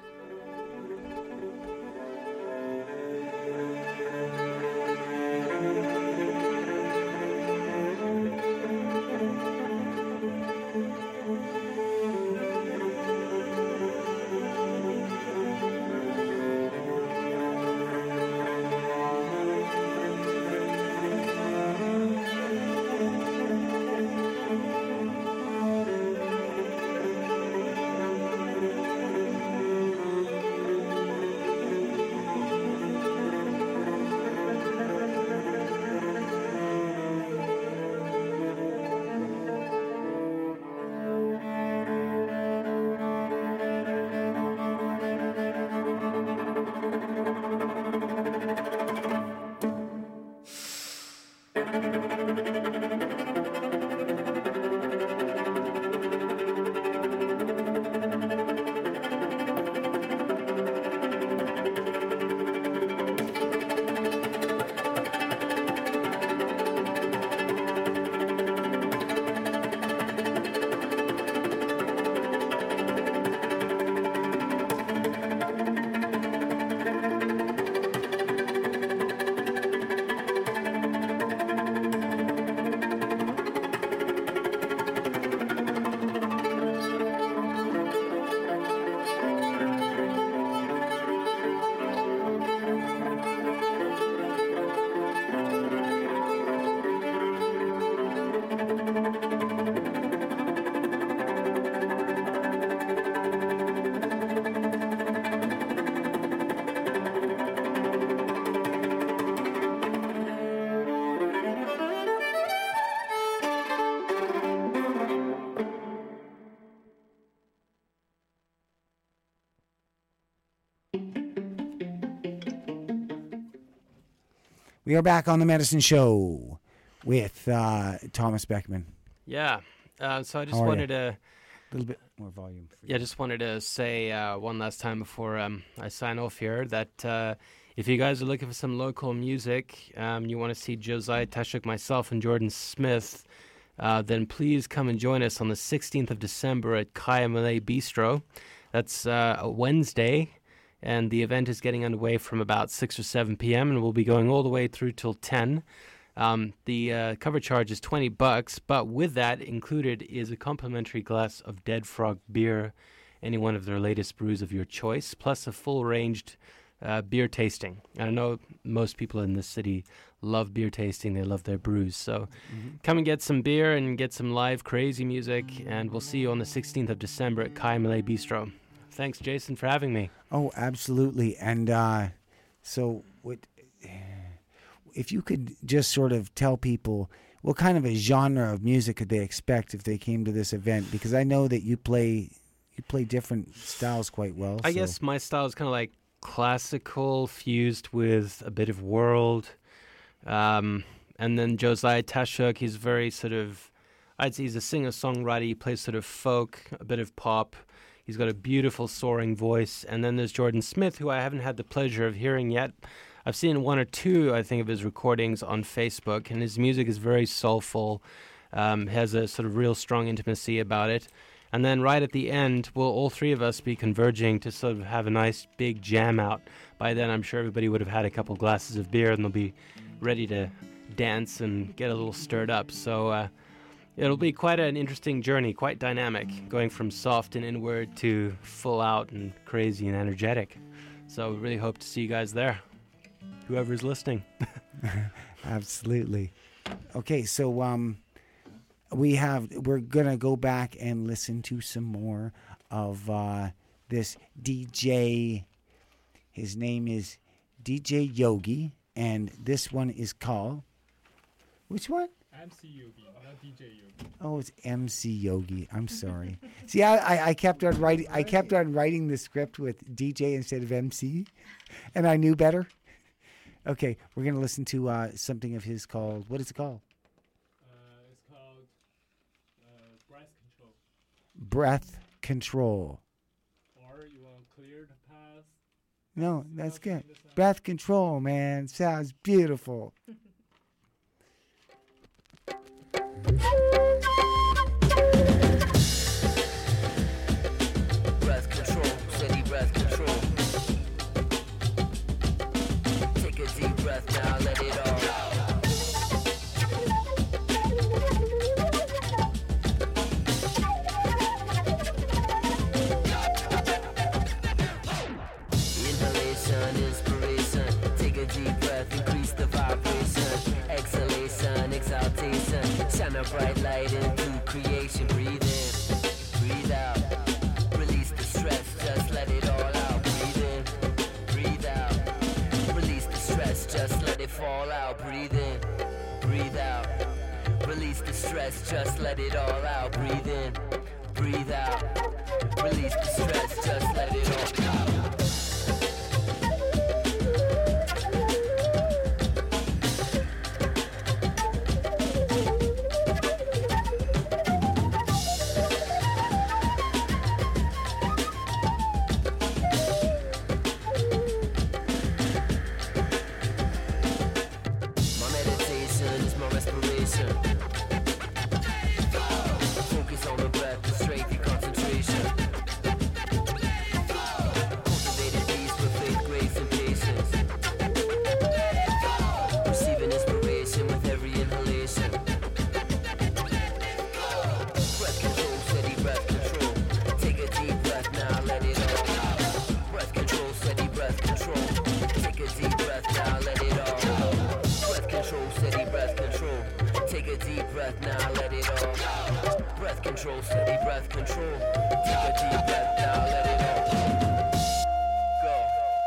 We are back on the Medicine Show with Thomas Beckman. Yeah. So I just wanted to... A little bit more volume. Yeah, just wanted to say one last time before I sign off here that if you guys are looking for some local music, you want to see Josiah Tashuk, myself, and Jordan Smith, then please come and join us on the 16th of December at Kaya Malay Bistro. That's a Wednesday. And the event is getting underway from about 6 or 7 p.m. and we'll be going all the way through till 10. The cover charge is $20, but with that included is a complimentary glass of Dead Frog beer, any one of their latest brews of your choice, plus a full-ranged beer tasting. I know most people in this city love beer tasting. They love their brews. So come and get some beer and get some live crazy music, and we'll see you on the 16th of December at Kaya Malay Bistro. Thanks, Jason, for having me. Oh, absolutely. And so if you could just sort of tell people what kind of a genre of music could they expect if they came to this event? Because I know that you play different styles quite well. I guess my style is kind of like classical fused with a bit of world. And then Josiah Tashuk, he's very sort of, I'd say he's a singer-songwriter. He plays sort of folk, a bit of pop. He's got a beautiful soaring voice. And then there's Jordan Smith, who I haven't had the pleasure of hearing yet. I've seen one or two, I think, of his recordings on Facebook, and his music is very soulful, has a sort of real strong intimacy about it. And then right at the end, will all three of us be converging to sort of have a nice big jam out. By then, I'm sure everybody would have had a couple glasses of beer, and they'll be ready to dance and get a little stirred up. So It'll be quite an interesting journey, quite dynamic, going from soft and inward to full out and crazy and energetic. So we really hope to see you guys there, whoever's listening. Absolutely. Okay, so we're gonna go back and listen to some more of this DJ. His name is DJ Yogi, and this one is called, which one? MC Yogi, not DJ Yogi. Oh, it's MC Yogi. I'm sorry. See, I kept on writing. I kept on writing the script with DJ instead of MC, and I knew better. Okay, we're gonna listen to something of his called. What is it called? It's called Breath Control. Breath Control. Or you want clear the path? No, that's good. Breath Control, man. Sounds beautiful. Breath control, steady breath control. Take a deep breath now, let it all out. Inhalation, inspiration. Take a deep breath, increase the vibration. Exhalation, exaltation. Shine a bright light into creation. Breathe in, breathe out. Release the stress, just let it all out. Breathe in, breathe out. Release the stress, just let it fall out. Breathe in, breathe out. Release the stress, just let it all out. Breathe in, breathe out. Release the stress, just let it all out. Focus on the breath to strengthen concentration. Cultivated peace with faith, grace, and patience. Receiving inspiration with every inhalation. Breath control, steady breath control. Take a deep breath now, let it all out. Breath control, steady breath control. Take a deep breath now, let it all out. Breath control, steady breath control. Take a deep breath now, let it all out. Breath control, steady breath control. Take a deep breath now, let it all out. Go.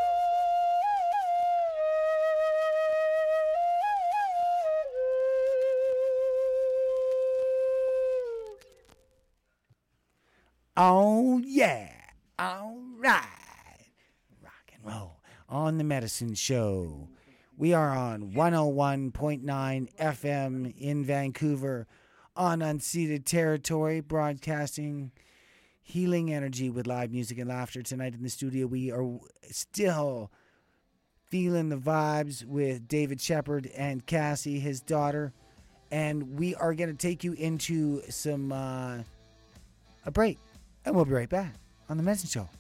Oh, yeah. All right. Rock and roll on the Medicine Show. We are on 101.9 FM in Vancouver on unceded territory, broadcasting healing energy with live music and laughter. Tonight in the studio, we are still feeling the vibes with David Shepard and Cassie, his daughter. And we are going to take you into some a break. And we'll be right back on the Medicine Show.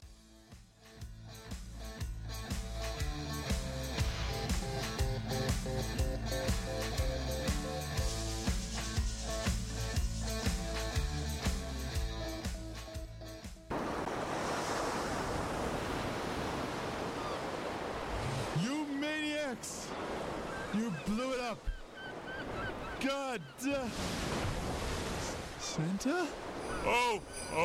You maniacs! You blew it up! God! Santa? Oh!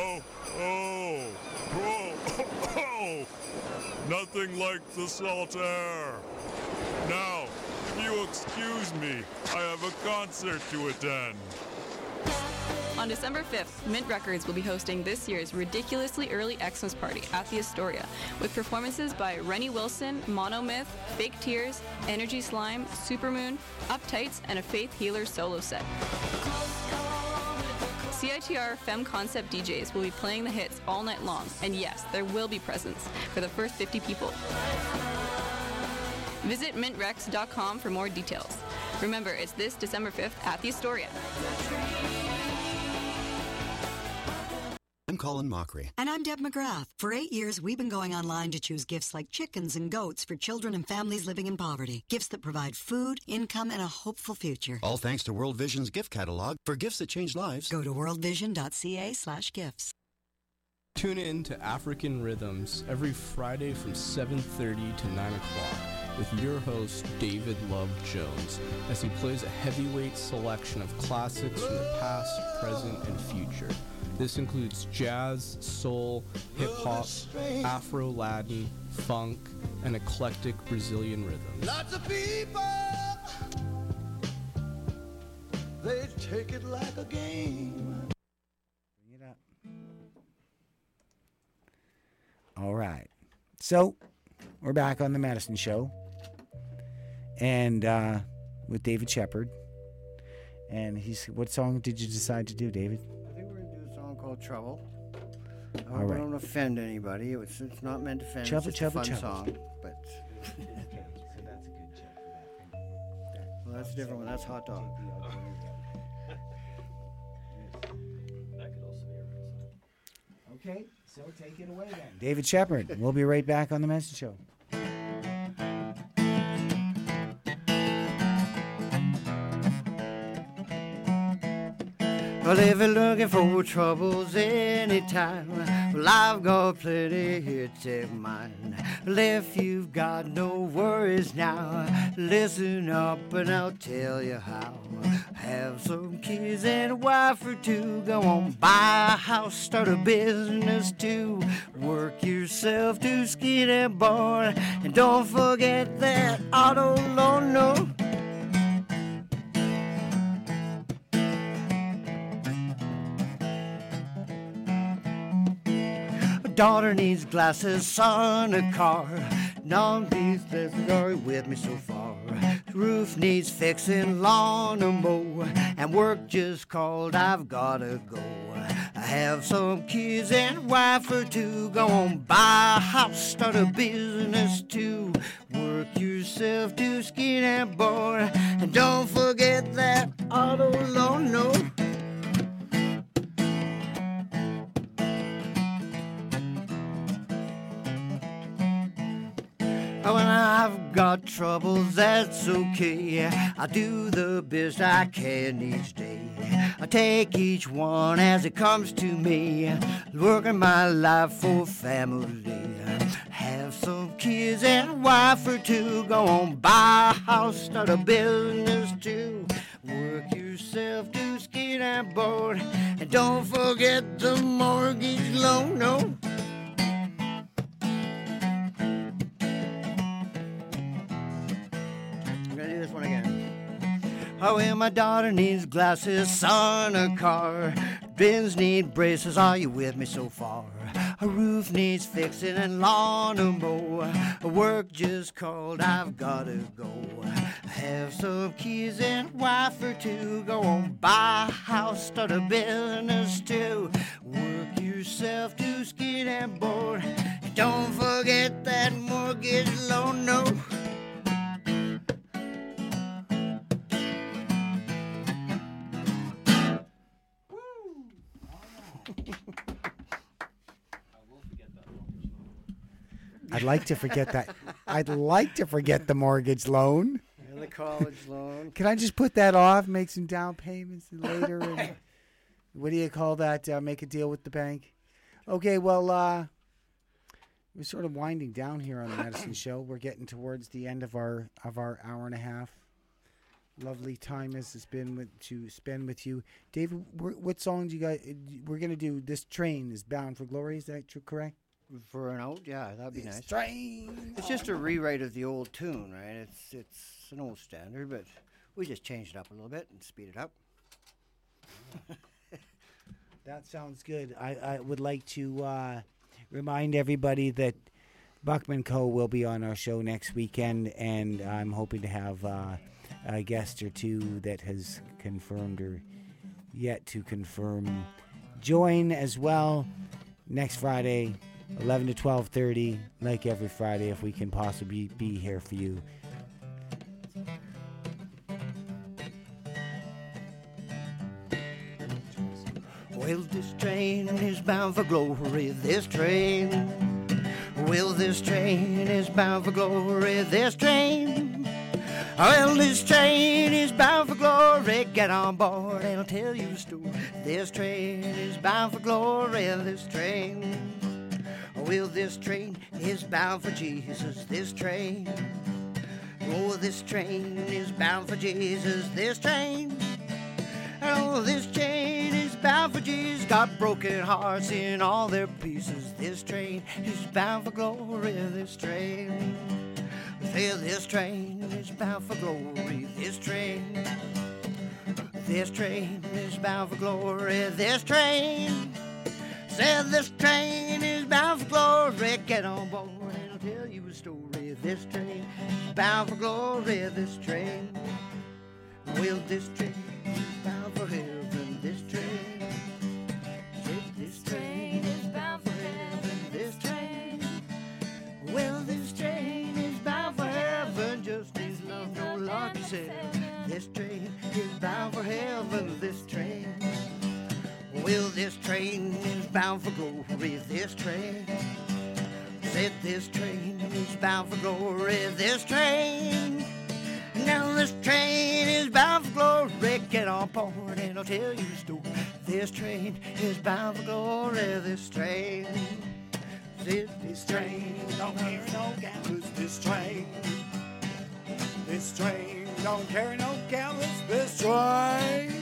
Nothing like the salt air. Now, if you excuse me, I have a concert to attend. On December 5th, Mint Records will be hosting this year's ridiculously early Xmas party at the Astoria, with performances by Rennie Wilson, Monomyth, Fake Tears, Energy Slime, Supermoon, Uptights, and a Faith Healer solo set. CITR Femme Concept DJs will be playing the hits all night long, and yes, there will be presents for the first 50 people. Visit mintrex.com for more details. Remember, it's this December 5th at the Astoria. Colin Mockery. And I'm Deb McGrath. For 8 years, we've been going online to choose gifts like chickens and goats for children and families living in poverty. Gifts that provide food, income, and a hopeful future. All thanks to World Vision's gift catalog for gifts that change lives. Go to worldvision.ca/gifts. Tune in to African Rhythms every Friday from 7:30 to 9 o'clock with your host, David Love Jones, as he plays a heavyweight selection of classics from the past, present, and future. This includes jazz, soul, hip-hop, Afro-Latin, funk, and eclectic Brazilian rhythms. Lots of people, they take it like a game. Bring it up. All right. So, we're back on the Medicine Show. And with David Shepard. And what song did you decide to do, David? I think we're going to do a song called Trouble. I All right. don't offend anybody. It's not meant to offend. Trouble, it's just trouble, a fun trouble. song. But Okay, so that's a good check for that. well, that's a different one. That's Hot Dog. Okay, so take it away then. David Shepard. We'll be right back on the Medicine Show. Well, if you're looking for troubles anytime, well, I've got plenty here, take mine. Well, if you've got no worries now, listen up and I'll tell you how. Have some kids and a wife or two, go on, buy a house, start a business too. Work yourself to skin and bone, and don't forget that auto loan, no. Daughter needs glasses, son a car. Non-beef, let's go with me so far. Roof needs fixing, lawn to mow, and work just called, I've gotta go. I have some kids and a wife or two, go on, buy a house, start a business too. Work yourself to skin and bone, and don't forget that auto loan, no. When I've got troubles, that's okay. I do the best I can each day. I take each one as it comes to me, working my life for family. Have some kids and a wife or two, go on, buy a house, start a business too. Work yourself to skin and bone, and don't forget the mortgage loan, no. This one again. Oh, well, my daughter needs glasses, son a car. Bins need braces, are you with me so far? A roof needs fixing and lawn to mow. Work just called, I've gotta go. Have some kids and a wife or two, go on, buy a house, start a business too. Work yourself to skin and bone. Don't forget that mortgage loan, no. I'd like to forget that. I'd like to forget the mortgage loan. And the college loan. Can I just put that off, make some down payments later? And what do you call that? Make a deal with the bank? Okay, well, we're sort of winding down here on the Medicine Show. We're getting towards the end of our hour and a half. Lovely time as it's been to spend with you. David, what song do you guys... We're going to do This Train is Bound for Glory. Is that correct? For an old, yeah, that'd be nice. Train. It's just a rewrite of the old tune, right? It's an old standard, but we just changed it up a little bit and speed it up. That sounds good. I would like to remind everybody that Buckman Co. will be on our show next weekend, and I'm hoping to have a guest or two that has confirmed or yet to confirm join as well next Friday, 11 to 12:30, like every Friday, if we can possibly be here for you. Well, this train is bound for glory, this train. Well, this train is bound for glory, this train. Well, this train is bound for glory. Get on board and I'll tell you a story. This train is bound for glory, this train. Well, this train is bound for Jesus, this train. Oh, this train is bound for Jesus, this train. Oh, this train is bound for Jesus. Got broken hearts in all their pieces. This train is bound for glory, this train. Say this train is bound for glory, this train. This train is bound for glory, this train. Said this train is bound for glory. Get on board and I'll tell you a story. This train is bound for glory, this train. Well, this train is bound for heaven, this train. Said this train is bound for heaven, this train. Well, this train is bound for heaven, just as love no lucky said. This train is bound for heaven, this train. Well, this train is bound for glory, this train. Said this train is bound for glory, this train. Now this train is bound for glory. Get on board and I'll tell you a story. This train is bound for glory, this train. Said this train don't carry no gallows, this train. This train don't carry no gallows, this train.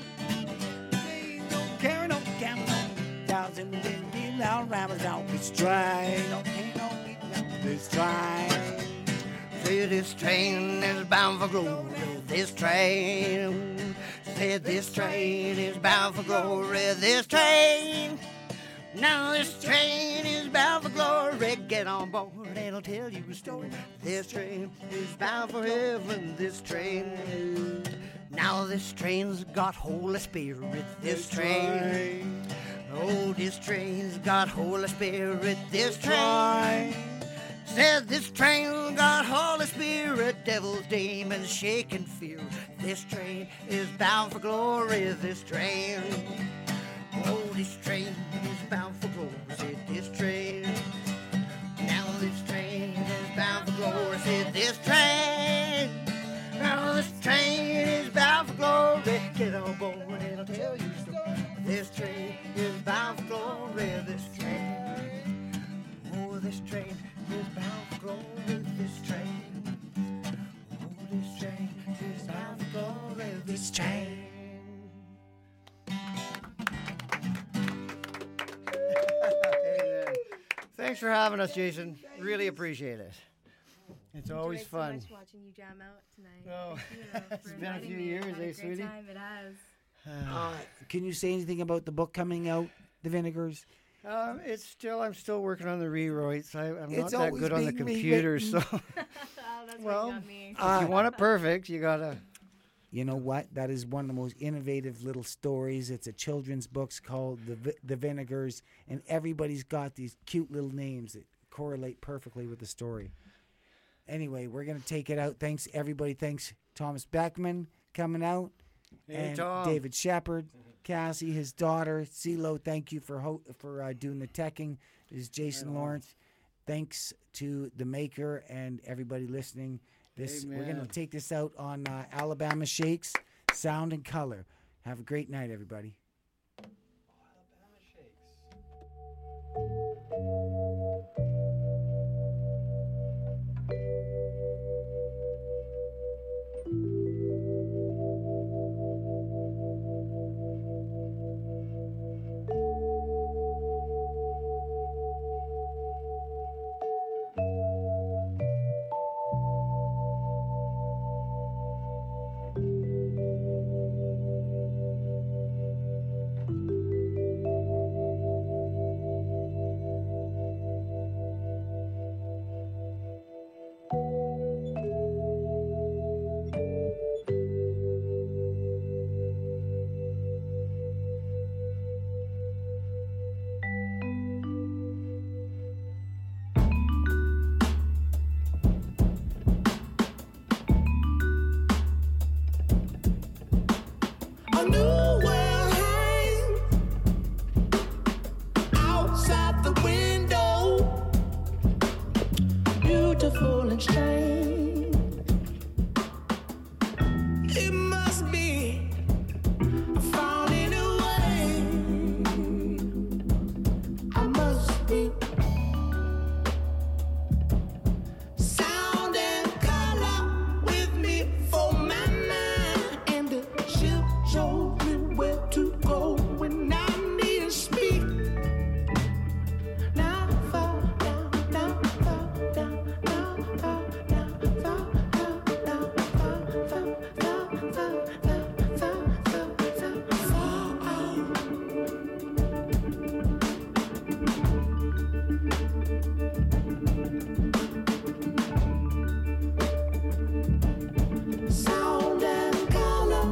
Carry no camel, thousand big loud rabbits out this train. Don't carry no this train. Say this train is bound for glory, this train. Said this train is bound for glory, this train. Now this train is bound for glory. Get on board and I'll tell you a story. This train is bound for heaven, this train. Now this train's got Holy Spirit, this train. Oh, this train's got Holy Spirit, this train. Said this train got Holy Spirit, devils, demons, shaking fear. This train is bound for glory, this train. Oh, this train is bound for glory, said this train. Now this train is bound for glory, said this train. Now this train is bound for glory. Get on board and I'll tell you a story. This train is bound for glory, this train. Oh, this train is bound for glory, this train. Oh, this train is bound for glory, this train. Amen. Thanks for having us, Jason. Really appreciate it. It's always fun. So much watching you jam out tonight. Oh, it's been a few years, eh, sweetie? Time it has. Can you say anything about the book coming out, The Vinegars? I'm still working on the rewrites. I'm not It's that always good on the being computer, so. Oh, that's Well, what got me. if you want it perfect, you gotta. You know what? That is one of the most innovative little stories. It's a children's book called The Vinegars, and everybody's got these cute little names that correlate perfectly with the story. Anyway, we're going to take it out. Thanks, everybody. Thanks, Thomas Beckman coming out. Hey, and Tom. David Shepard, Cassie, his daughter, CeeLo. Thank you for doing the teching. This is Jason Lawrence. Thanks to the maker and everybody listening. We're going to take this out on Alabama Shakes, Sound and Color. Have a great night, everybody. beautiful and strange. It must be I found it a way. I must be sound and color with me for my mind, and the ship showed me where to go when I need to speak. Now fall down, now fall down, now fall down, fall down, now fall down, fall down, sound and color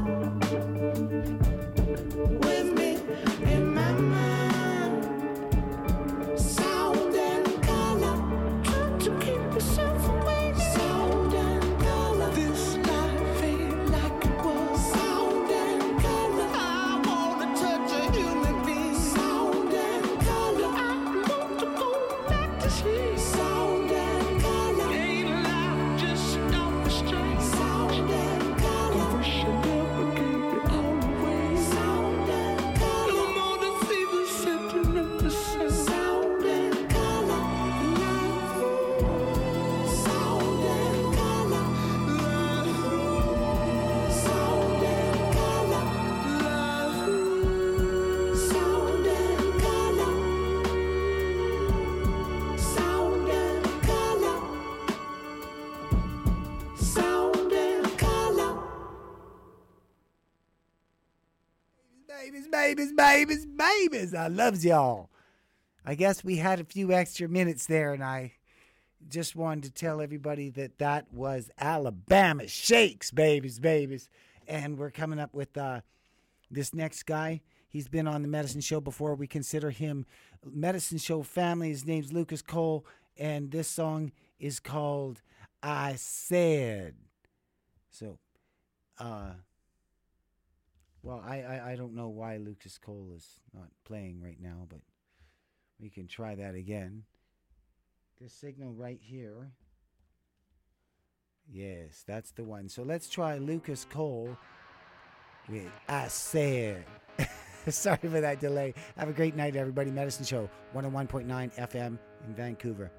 with me in my mind. Sound and color, try to keep yourself away. Sound and color, this life ain't like it was. Sound and color, I wanna touch a human being. Sound and color, I want to go back to sleep. Sound and color, ain't life just off the string. Sound and color, I wish I never gave it all away. Sound and color, no more to see the center of the sun. Sound and color, love. Sound and color, love. Sound and color, love. Sound and color, sound and color, sound and color. Babies. I loves y'all. I guess we had a few extra minutes there, and I just wanted to tell everybody that was Alabama Shakes, babies. And we're coming up with this next guy. He's been on the Medicine Show before. We consider him Medicine Show family. His name's Lucas Cole, and this song is called I Said. So, well, I don't know why Lucas Cole is not playing right now, but we can try that again. This signal right here. Yes, that's the one. So let's try Lucas Cole with I Said. Sorry for that delay. Have a great night, everybody. Medicine Show, 101.9 FM in Vancouver.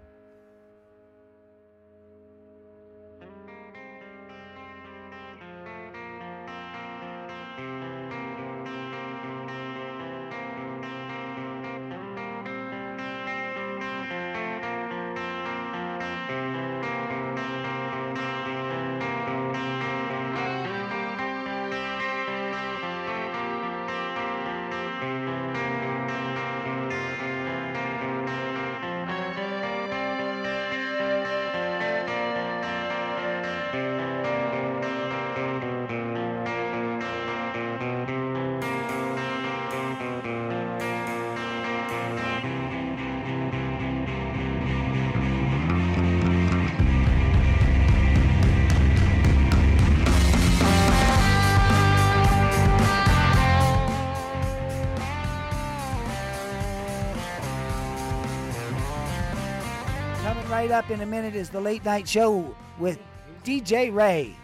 Right up in a minute is the Late Night Show with DJ Ray.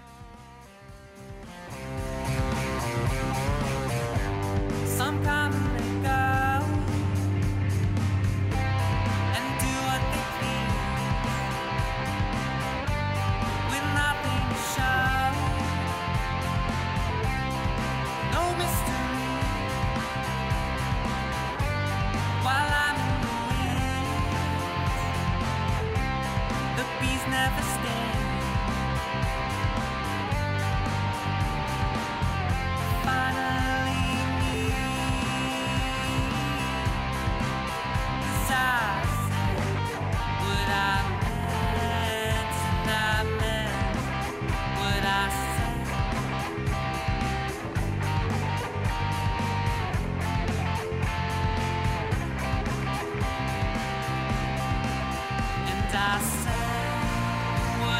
Some come and go and do what they please with nothing to show. No mystery while I'm in the wind. The bees never sting. Finally me, 'cause I said what I meant, and I meant what I said. And I said what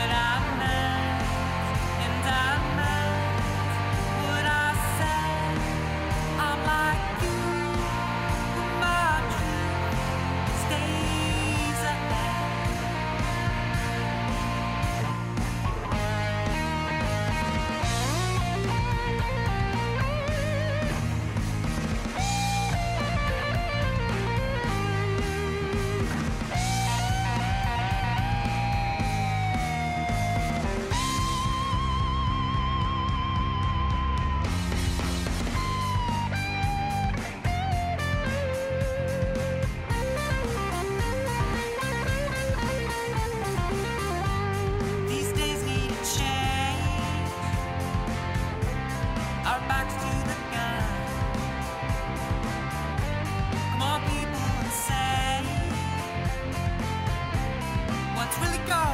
what's really gone.